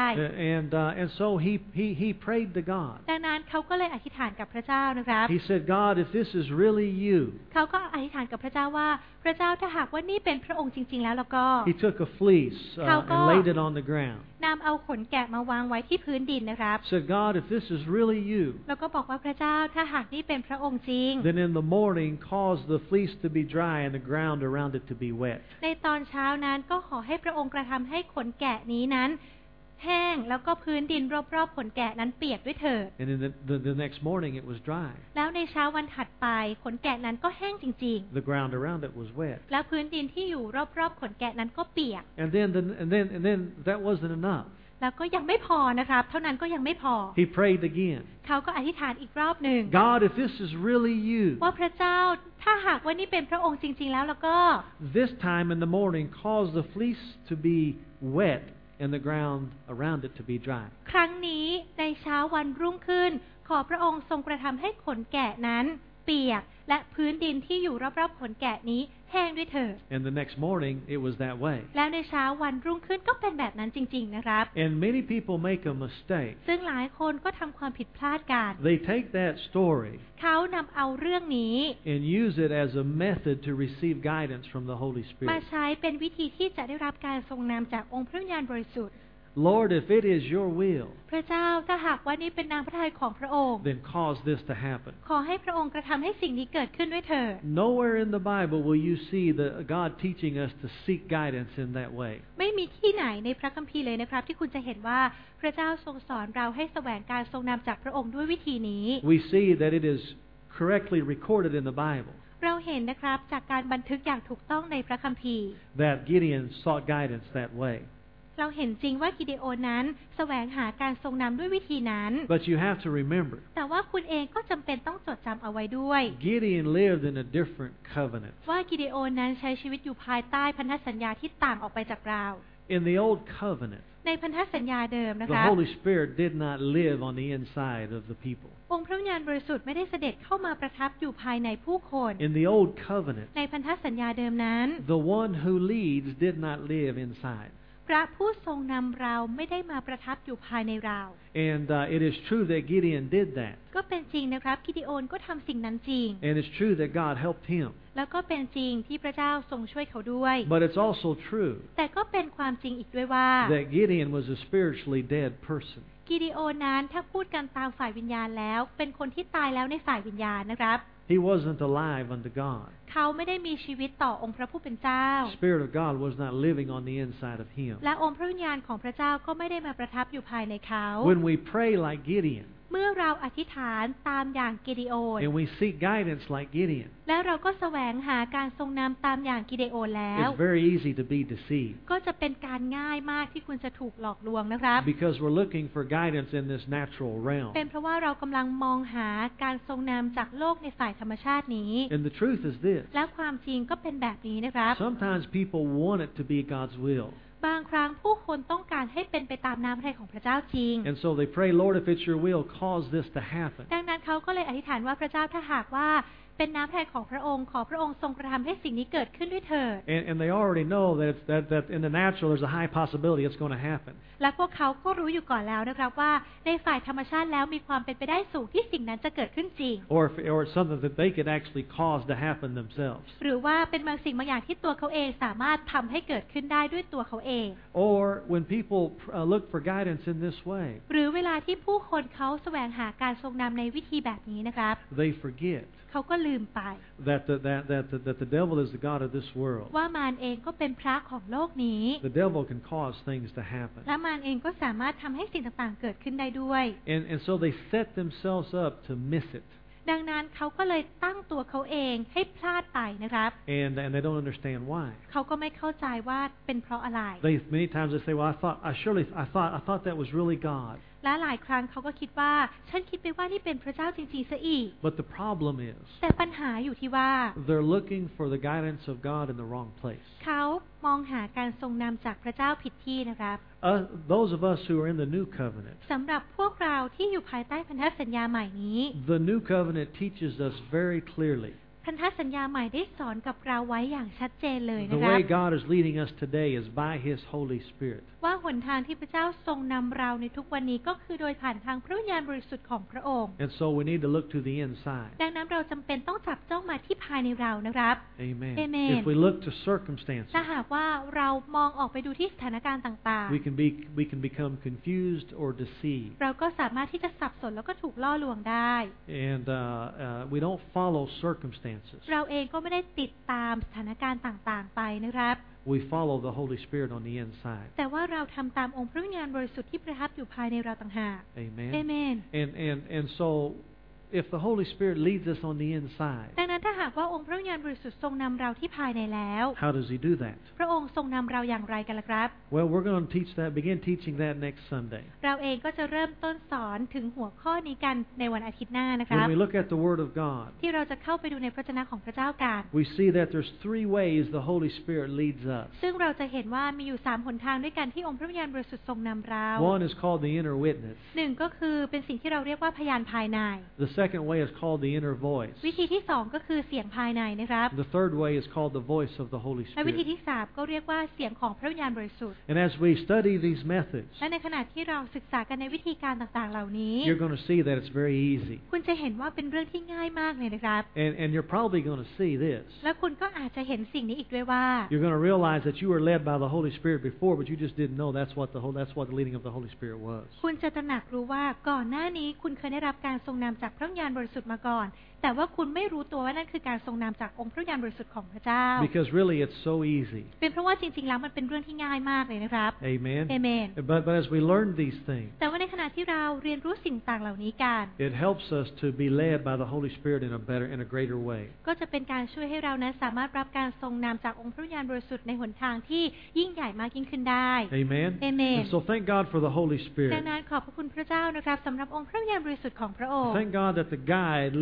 And so he prayed to God. ดังนั้นเขาก็เลยอธิษฐานกับพระเจ้านะครับ He said, God, if this is really you. เขาก็อธิษฐานกับพระเจ้าว่าพระเจ้าถ้าหากว่านี่เป็นพระองค์จริงๆแล้วก็ He took a fleece and laid it on the ground. นำเอาขนแกะมาวางไว้ที่พื้นดินนะครับ Said, God, if this is really you. แล้วก็บอกว่าพระเจ้าถ้าหากนี่เป็นพระองค์จริง Then in the morning cause the fleece to be dry and the ground around it to be wet. ในตอนเช้านั้นก็ขอให้พระองค์กระทำให้ขนแกะนี้นั้นแห้งแล้วก็พื้นดินรอบๆขนแกะนั้นเปียกด้วยเถิด And in the next morning it was dry. แล้วในเช้าวันถัดไปขนแกะนั้นก็แห้งจริง The ground around it was wet. ๆ แล้วพื้นดินที่อยู่รอบๆขนแกะนั้นก็เปียก And then that wasn't enough. แล้วก็ยังไม่พอนะครับเท่านั้นก็ยังไม่พอ He prayed again. เขาก็อธิษฐานอีกรอบหนึ่ง God, if this is really you. ว่าพระเจ้าถ้าหากว่านี่เป็นพระองค์จริงๆแล้วก็ This time in the morning cause the fleece to be wet and the ground around it to be dry. ครั้งนี้ในเช้าวันรุ่งขึ้นขอพระองค์ทรงกระทำให้ขนแกะนั้นเปียกและพื้นดินที่อยู่รอบๆขนแกะนี้แห้งด้วยเถิด And the next morning it was that way. แล้วในเช้าวันรุ่งขึ้นก็เป็นแบบนั้นจริงๆนะครับ And many people make a mistake. ซึ่งหลายคนก็ทำความผิดพลาดกัน They take that story เขานำเอาเรื่องนี้ and use it as a method to receive guidance from the Holy มา Spirit. ใช้เป็นวิธีที่จะได้รับการทรงนำจากองค์พระวิญญาณบริสุทธิ์ Lord, if it is your will, พระเจ้าถ้าหากว่านี่เป็นนามพระทัยของพระองค์ then cause this to happen. ขอให้พระองค์กระทำให้สิ่งนี้เกิดขึ้นด้วยเถิด Nowhere in the Bible will you see God teaching us to seek guidance in that way. ไม่มีที่ไหนในพระคัมภีร์เลยนะครับที่คุณจะเห็นว่าพระเจ้าทรงสอนเราให้แสวงการทรงนำจากพระองค์ด้วยวิธีนี้ We see that it is correctly recorded in the Bible เราเห็นนะครับจากการบันทึกอย่างถูกต้องในพระคัมภีร์ that Gideon sought guidance that way. เราเห็นจริงว่ากิเดโอนนั้นแสวงหาการทรงนำด้วยวิธีนั้น But you have to remember, แต่ว่าคุณเองก็จำเป็นต้องจดจำเอาไว้ด้วย Gideon lived in a different covenant. ว่ากิเดโอนนั้นใช้ชีวิตอยู่ภายใต้พันธสัญญาที่ต่างออกไปจากเรา In the old covenant, ในพันธสัญญาเดิมนะ The คะ Holy Spirit did not live on the inside of the people. องค์พระวิญญาณบริสุทธิ์ไม่ได้เสด็จเข้ามาประทับอยู่ภายในผู้คน In the Old Covenant, ในพันธสัญญาเดิมนั้น the one who leads did not live inside. พระผู้ทรงนำเราไม่ได้มาประทับอยู่ภายในเรา And it is true that Gideon did that. ก็เป็นจริงนะครับกิดิโอนก็ทำสิ่งนั้นจริง And it's true that God helped him. แล้วก็เป็นจริงที่พระเจ้าทรงช่วยเขาด้วย But it's also true แต่ก็เป็นความจริงอีกด้วยว่า that Gideon was a spiritually dead person. กิดิโอนนั้นถ้าพูดกันตามฝ่ายวิญญาณแล้วเป็นคนที่ตายแล้วในฝ่ายวิญญาณนะครับ He wasn't alive unto God. เขาไม่ได้มีชีวิตต่อองค์พระผู้เป็นเจ้า The Spirit of God was not living on the inside of him. และองค์พระวิญญาณของพระเจ้าก็ไม่ได้มาประทับอยู่ภายในเขา When we pray like Gideon เมื่อเราอธิษฐานตามอย่างกิดิโอน and we seek guidance like Gideon, และเราก็แสวงหาการทรงนำตามอย่างกิดิโอนแล้ว it's very easy to be deceived ก็จะเป็นการง่ายมากที่คุณจะถูกหลอกลวงนะครับ because we're looking for guidance in this natural realm. เป็นเพราะว่าเรากำลังมองหาการทรงนำจากโลกในฝ่ายธรรมชาตินี้ And the truth is this. และความจริงก็เป็นแบบนี้นะครับ Sometimes people want it to be God's will. บางครั้งผู้คนต้องการให้เป็นไปตามน้ำพระทัยของพระเจ้าจริง And so they pray, Lord, if it's your will, cause this to happen. ดังนั้นเขาก็เลยอธิษฐานว่าพระเจ้าถ้าหากว่าเป็นน้ำพระทัยของพระองค์ขอพระองค์ทรงกระทำให้สิ่งนี้เกิดขึ้นด้วยเถิด And they already know that in the natural there's a high possibility it's going to happen. และพวกเขาก็รู้อยู่ก่อนแล้วนะครับว่าในฝ่ายธรรมชาติแล้วมีความเป็นไปได้สูงที่สิ่งนั้นจะเกิดขึ้นจริง Or it's something that they could actually cause to happen themselves. หรือว่าเป็นบางสิ่งบางอย่างที่ตัวเขาเองสามารถทำให้เกิดขึ้นได้ด้วยตัวเขาเอง Or when people look for guidance in this way, หรือเวลาที่ผู้คนเขาแสวงหาการทรงนำในวิธีแบบนี้นะครับ they forget เขาก็ลืมไป that the devil is the god of this world. ว่ามารเองก็เป็นพระของโลกนี้ The devil can cause things to happen. และมารเองก็สามารถทำให้สิ่งต่างๆเกิดขึ้นได้ด้วย And so they set themselves up to miss it. ดังนั้นเขาก็เลยตั้งตัวเขาเองให้พลาดไปนะครับ And they don't understand why. เขาก็ไม่เข้าใจว่าเป็นเพราะอะไร Many times they say, well, I thought that was really God. และหลายครั้งเขาก็คิดว่าฉันคิดไปว่านี่เป็นพระเจ้าจริงๆซะอีก But the problem is แต่ปัญหาอยู่ที่ว่า they're looking for the guidance of God in the wrong place. เขามองหาการทรงนำจากพระเจ้าผิดที่นะครับ Those of us who are in the new covenant, สำหรับพวกเราที่อยู่ภายใต้พันธสัญญาใหม่นี้ the new covenant teaches us very clearly พันธสัญญาใหม่ได้สอนกับเราไว้อย่างชัดเจนเลยนะ the ครับ way God is leading us today is by His Holy Spirit. ว่าหนทางที่พระเจ้าทรงนำเราในทุกวันนี้ก็คือโดยผ่านทางพระวิญญาณบริสุทธิ์ของพระองค์ And so we need to look to the inside. ดังนั้นเราจำเป็นต้องจับจ้องมาที่ภายในเรานะครับ Amen. Amen. If we look to circumstances, ถ้าหากว่าเรามองออกไปดูที่สถานการณ์ต่าง we can become confused or deceived. ๆ เราก็สามารถที่จะสับสนแล้วก็ถูกล่อลวงได้ And we don't follow circumstances. เราเองก็ไม่ได้ติดตามสถานการณ์ต่างๆไปนะครับ We follow the Holy Spirit on the inside. แต่ว่าเราทำตามองค์พระวิญญาณบริสุทธิ์ที่ประทับอยู่ภายในเราต่างหาก Amen. เอเมน And so if the Holy Spirit leads us on the inside, ดังนั้นถ้าหากว่าองค์พระวิญญาณบริสุทธิ์ทรงนำเราที่ภายในแล้ว how does He do that? พระองค์ทรงนำเราอย่างไรกันล่ะครับ Well, we're going to begin teaching that next Sunday. เราเองก็จะเริ่มต้นสอนถึงหัวข้อนี้กันในวันอาทิตย์หน้านะครับ When we look at the Word of God, ที่เราจะเข้าไปดูในพระวจนะของพระเจ้ากัน we see that there's 3 ways the Holy Spirit leads us. ซึ่งเราจะเห็นว่ามีอยู่3หนทางด้วยกันที่องค์พระวิญญาณบริสุทธิ์ทรงนำเรา One is called the inner witness. หนึ่งก็คือเป็นสิ่งที่เราเรียกว่าพยานภายใน The second way is called the inner voice. วิธีที่2ก็คือเสียงภายในนะครับ The third way is called the voice of the Holy และวิธี Spirit. ที่3ก็เรียกว่าเสียงของพระวิญญาณบริสุทธิ์ And as we study these methods, และในขณะที่เราศึกษากันในวิธีการต่างๆเหล่านี้ you're going to see that it's very easy. คุณจะเห็นว่าเป็นเรื่องที่ง่ายมากเลยนะครับ And you're probably going to see this. และคุณก็อาจจะเห็นสิ่งนี้อีกด้วยว่า You're going to realize that you were led by the Holy Spirit before, but you just didn't know that's what the leading of the Holy Spirit was. คุณจะตระหนักรู้ว่าก่อนหน้านี้คุณเคยได้รับการทรงนำจากพระวิญญาณบริสุทธิ์มาก่อน แต่ว่าคุณไม่รู้ตัวว่านั่นคือการทรงนำจากองค์พระวิญญาณบริสุทธิ์ของพระเจ้า Because really it's so easy. เป็นเพราะว่าจริงๆแล้วมันเป็นเรื่องที่ง่ายมากเลยนะครับ Amen. Amen. But as we learn these things, แต่ว่าในขณะที่เราเรียนรู้สิ่งต่างเหล่านี้กัน it helps us to be led by the Holy Spirit in a greater way. ก็จะเป็นการช่วยให้เรานั้นสามารถรับการทรงนำจากองค์พระวิญญาณบริสุทธิ์ในหนทางที่ยิ่งใหญ่มากยิ่งขึ้นได้ Amen. Amen. And so thank God for the Holy ดั Spirit. งนั้นขอบพระคุณพระเจ้านะครับสำหรับองค์พระวิญญาณบริสุทธิ์ของพระองค์ Thank God that the guide lives right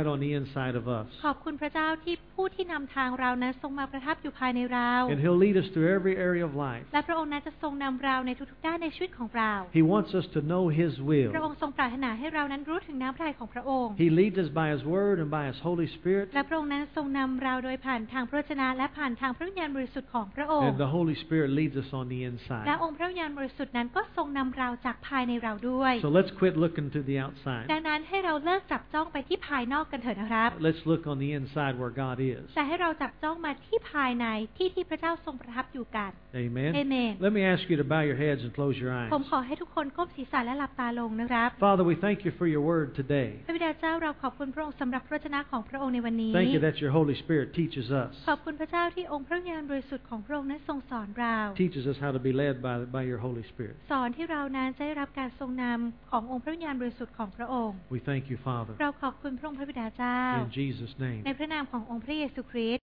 reside on the inside of us. ขอบคุณพระเจ้าที่ผู้ที่นำทางเรานั้นทรงมาประทับอยู่ภายในเรา And He'll lead us through every area of life. และพระองค์นั้นจะทรงนำเราในทุกๆด้านในชีวิตของเรา He wants us to know His พระอง will. ค์ทรงปรารถนาให้เรานั้นรู้ถึงน้ำพระทัยของพระองค์ He leads us by His Word and by His Holy Spirit. และพระองค์นั้นทรงนำเราโดยผ่านทางพระวจนะและผ่านทางพระวิญญาณบริสุทธิ์ของพระองค์ And the Holy Spirit leads us on the และ inside. องค์พระวิญญาณบริสุทธิ์นั้นก็ทรงนำเราจากภายในเราด้วย So let's quit looking to the outside. ดังนั้นให้เราเลิกจับจ้องไปที่ภายนอกกันเถิดนะครับ Let's look on the inside where God is. แต่ให้เราจับจ้องมาที่ภายในที่พระเจ้าทรงประทับอยู่กัน Amen. Amen. Let me ask you to bow your heads and close your ผม eyes. ขอให้ทุกคนก้มศีรษะและหลับตาลงนะครับ Father, we thank you for your word today. พระบิดาเจ้าเราขอบคุณพระองค์สำหรับพระวจนะของพระองค์ในวันนี้ Thank you that your Holy Spirit teaches us. ขอบคุณพระเจ้าที่องค์พระวิญญาณบริสุทธิ์ของพระองค์นั้นทรงสอนเรา Teaches us how to be led by your Holy Spirit. สอนที่เรานั้นจะได้รับการทรงนำขององค์พระวิญญาณบริสุทธิ์ของพระองค์ We thank you, Father. เราขอบคุณพระองค์พระบิดาเจ้า In Jesus' name. ในพระนามขององค์พระเยซูคริสต์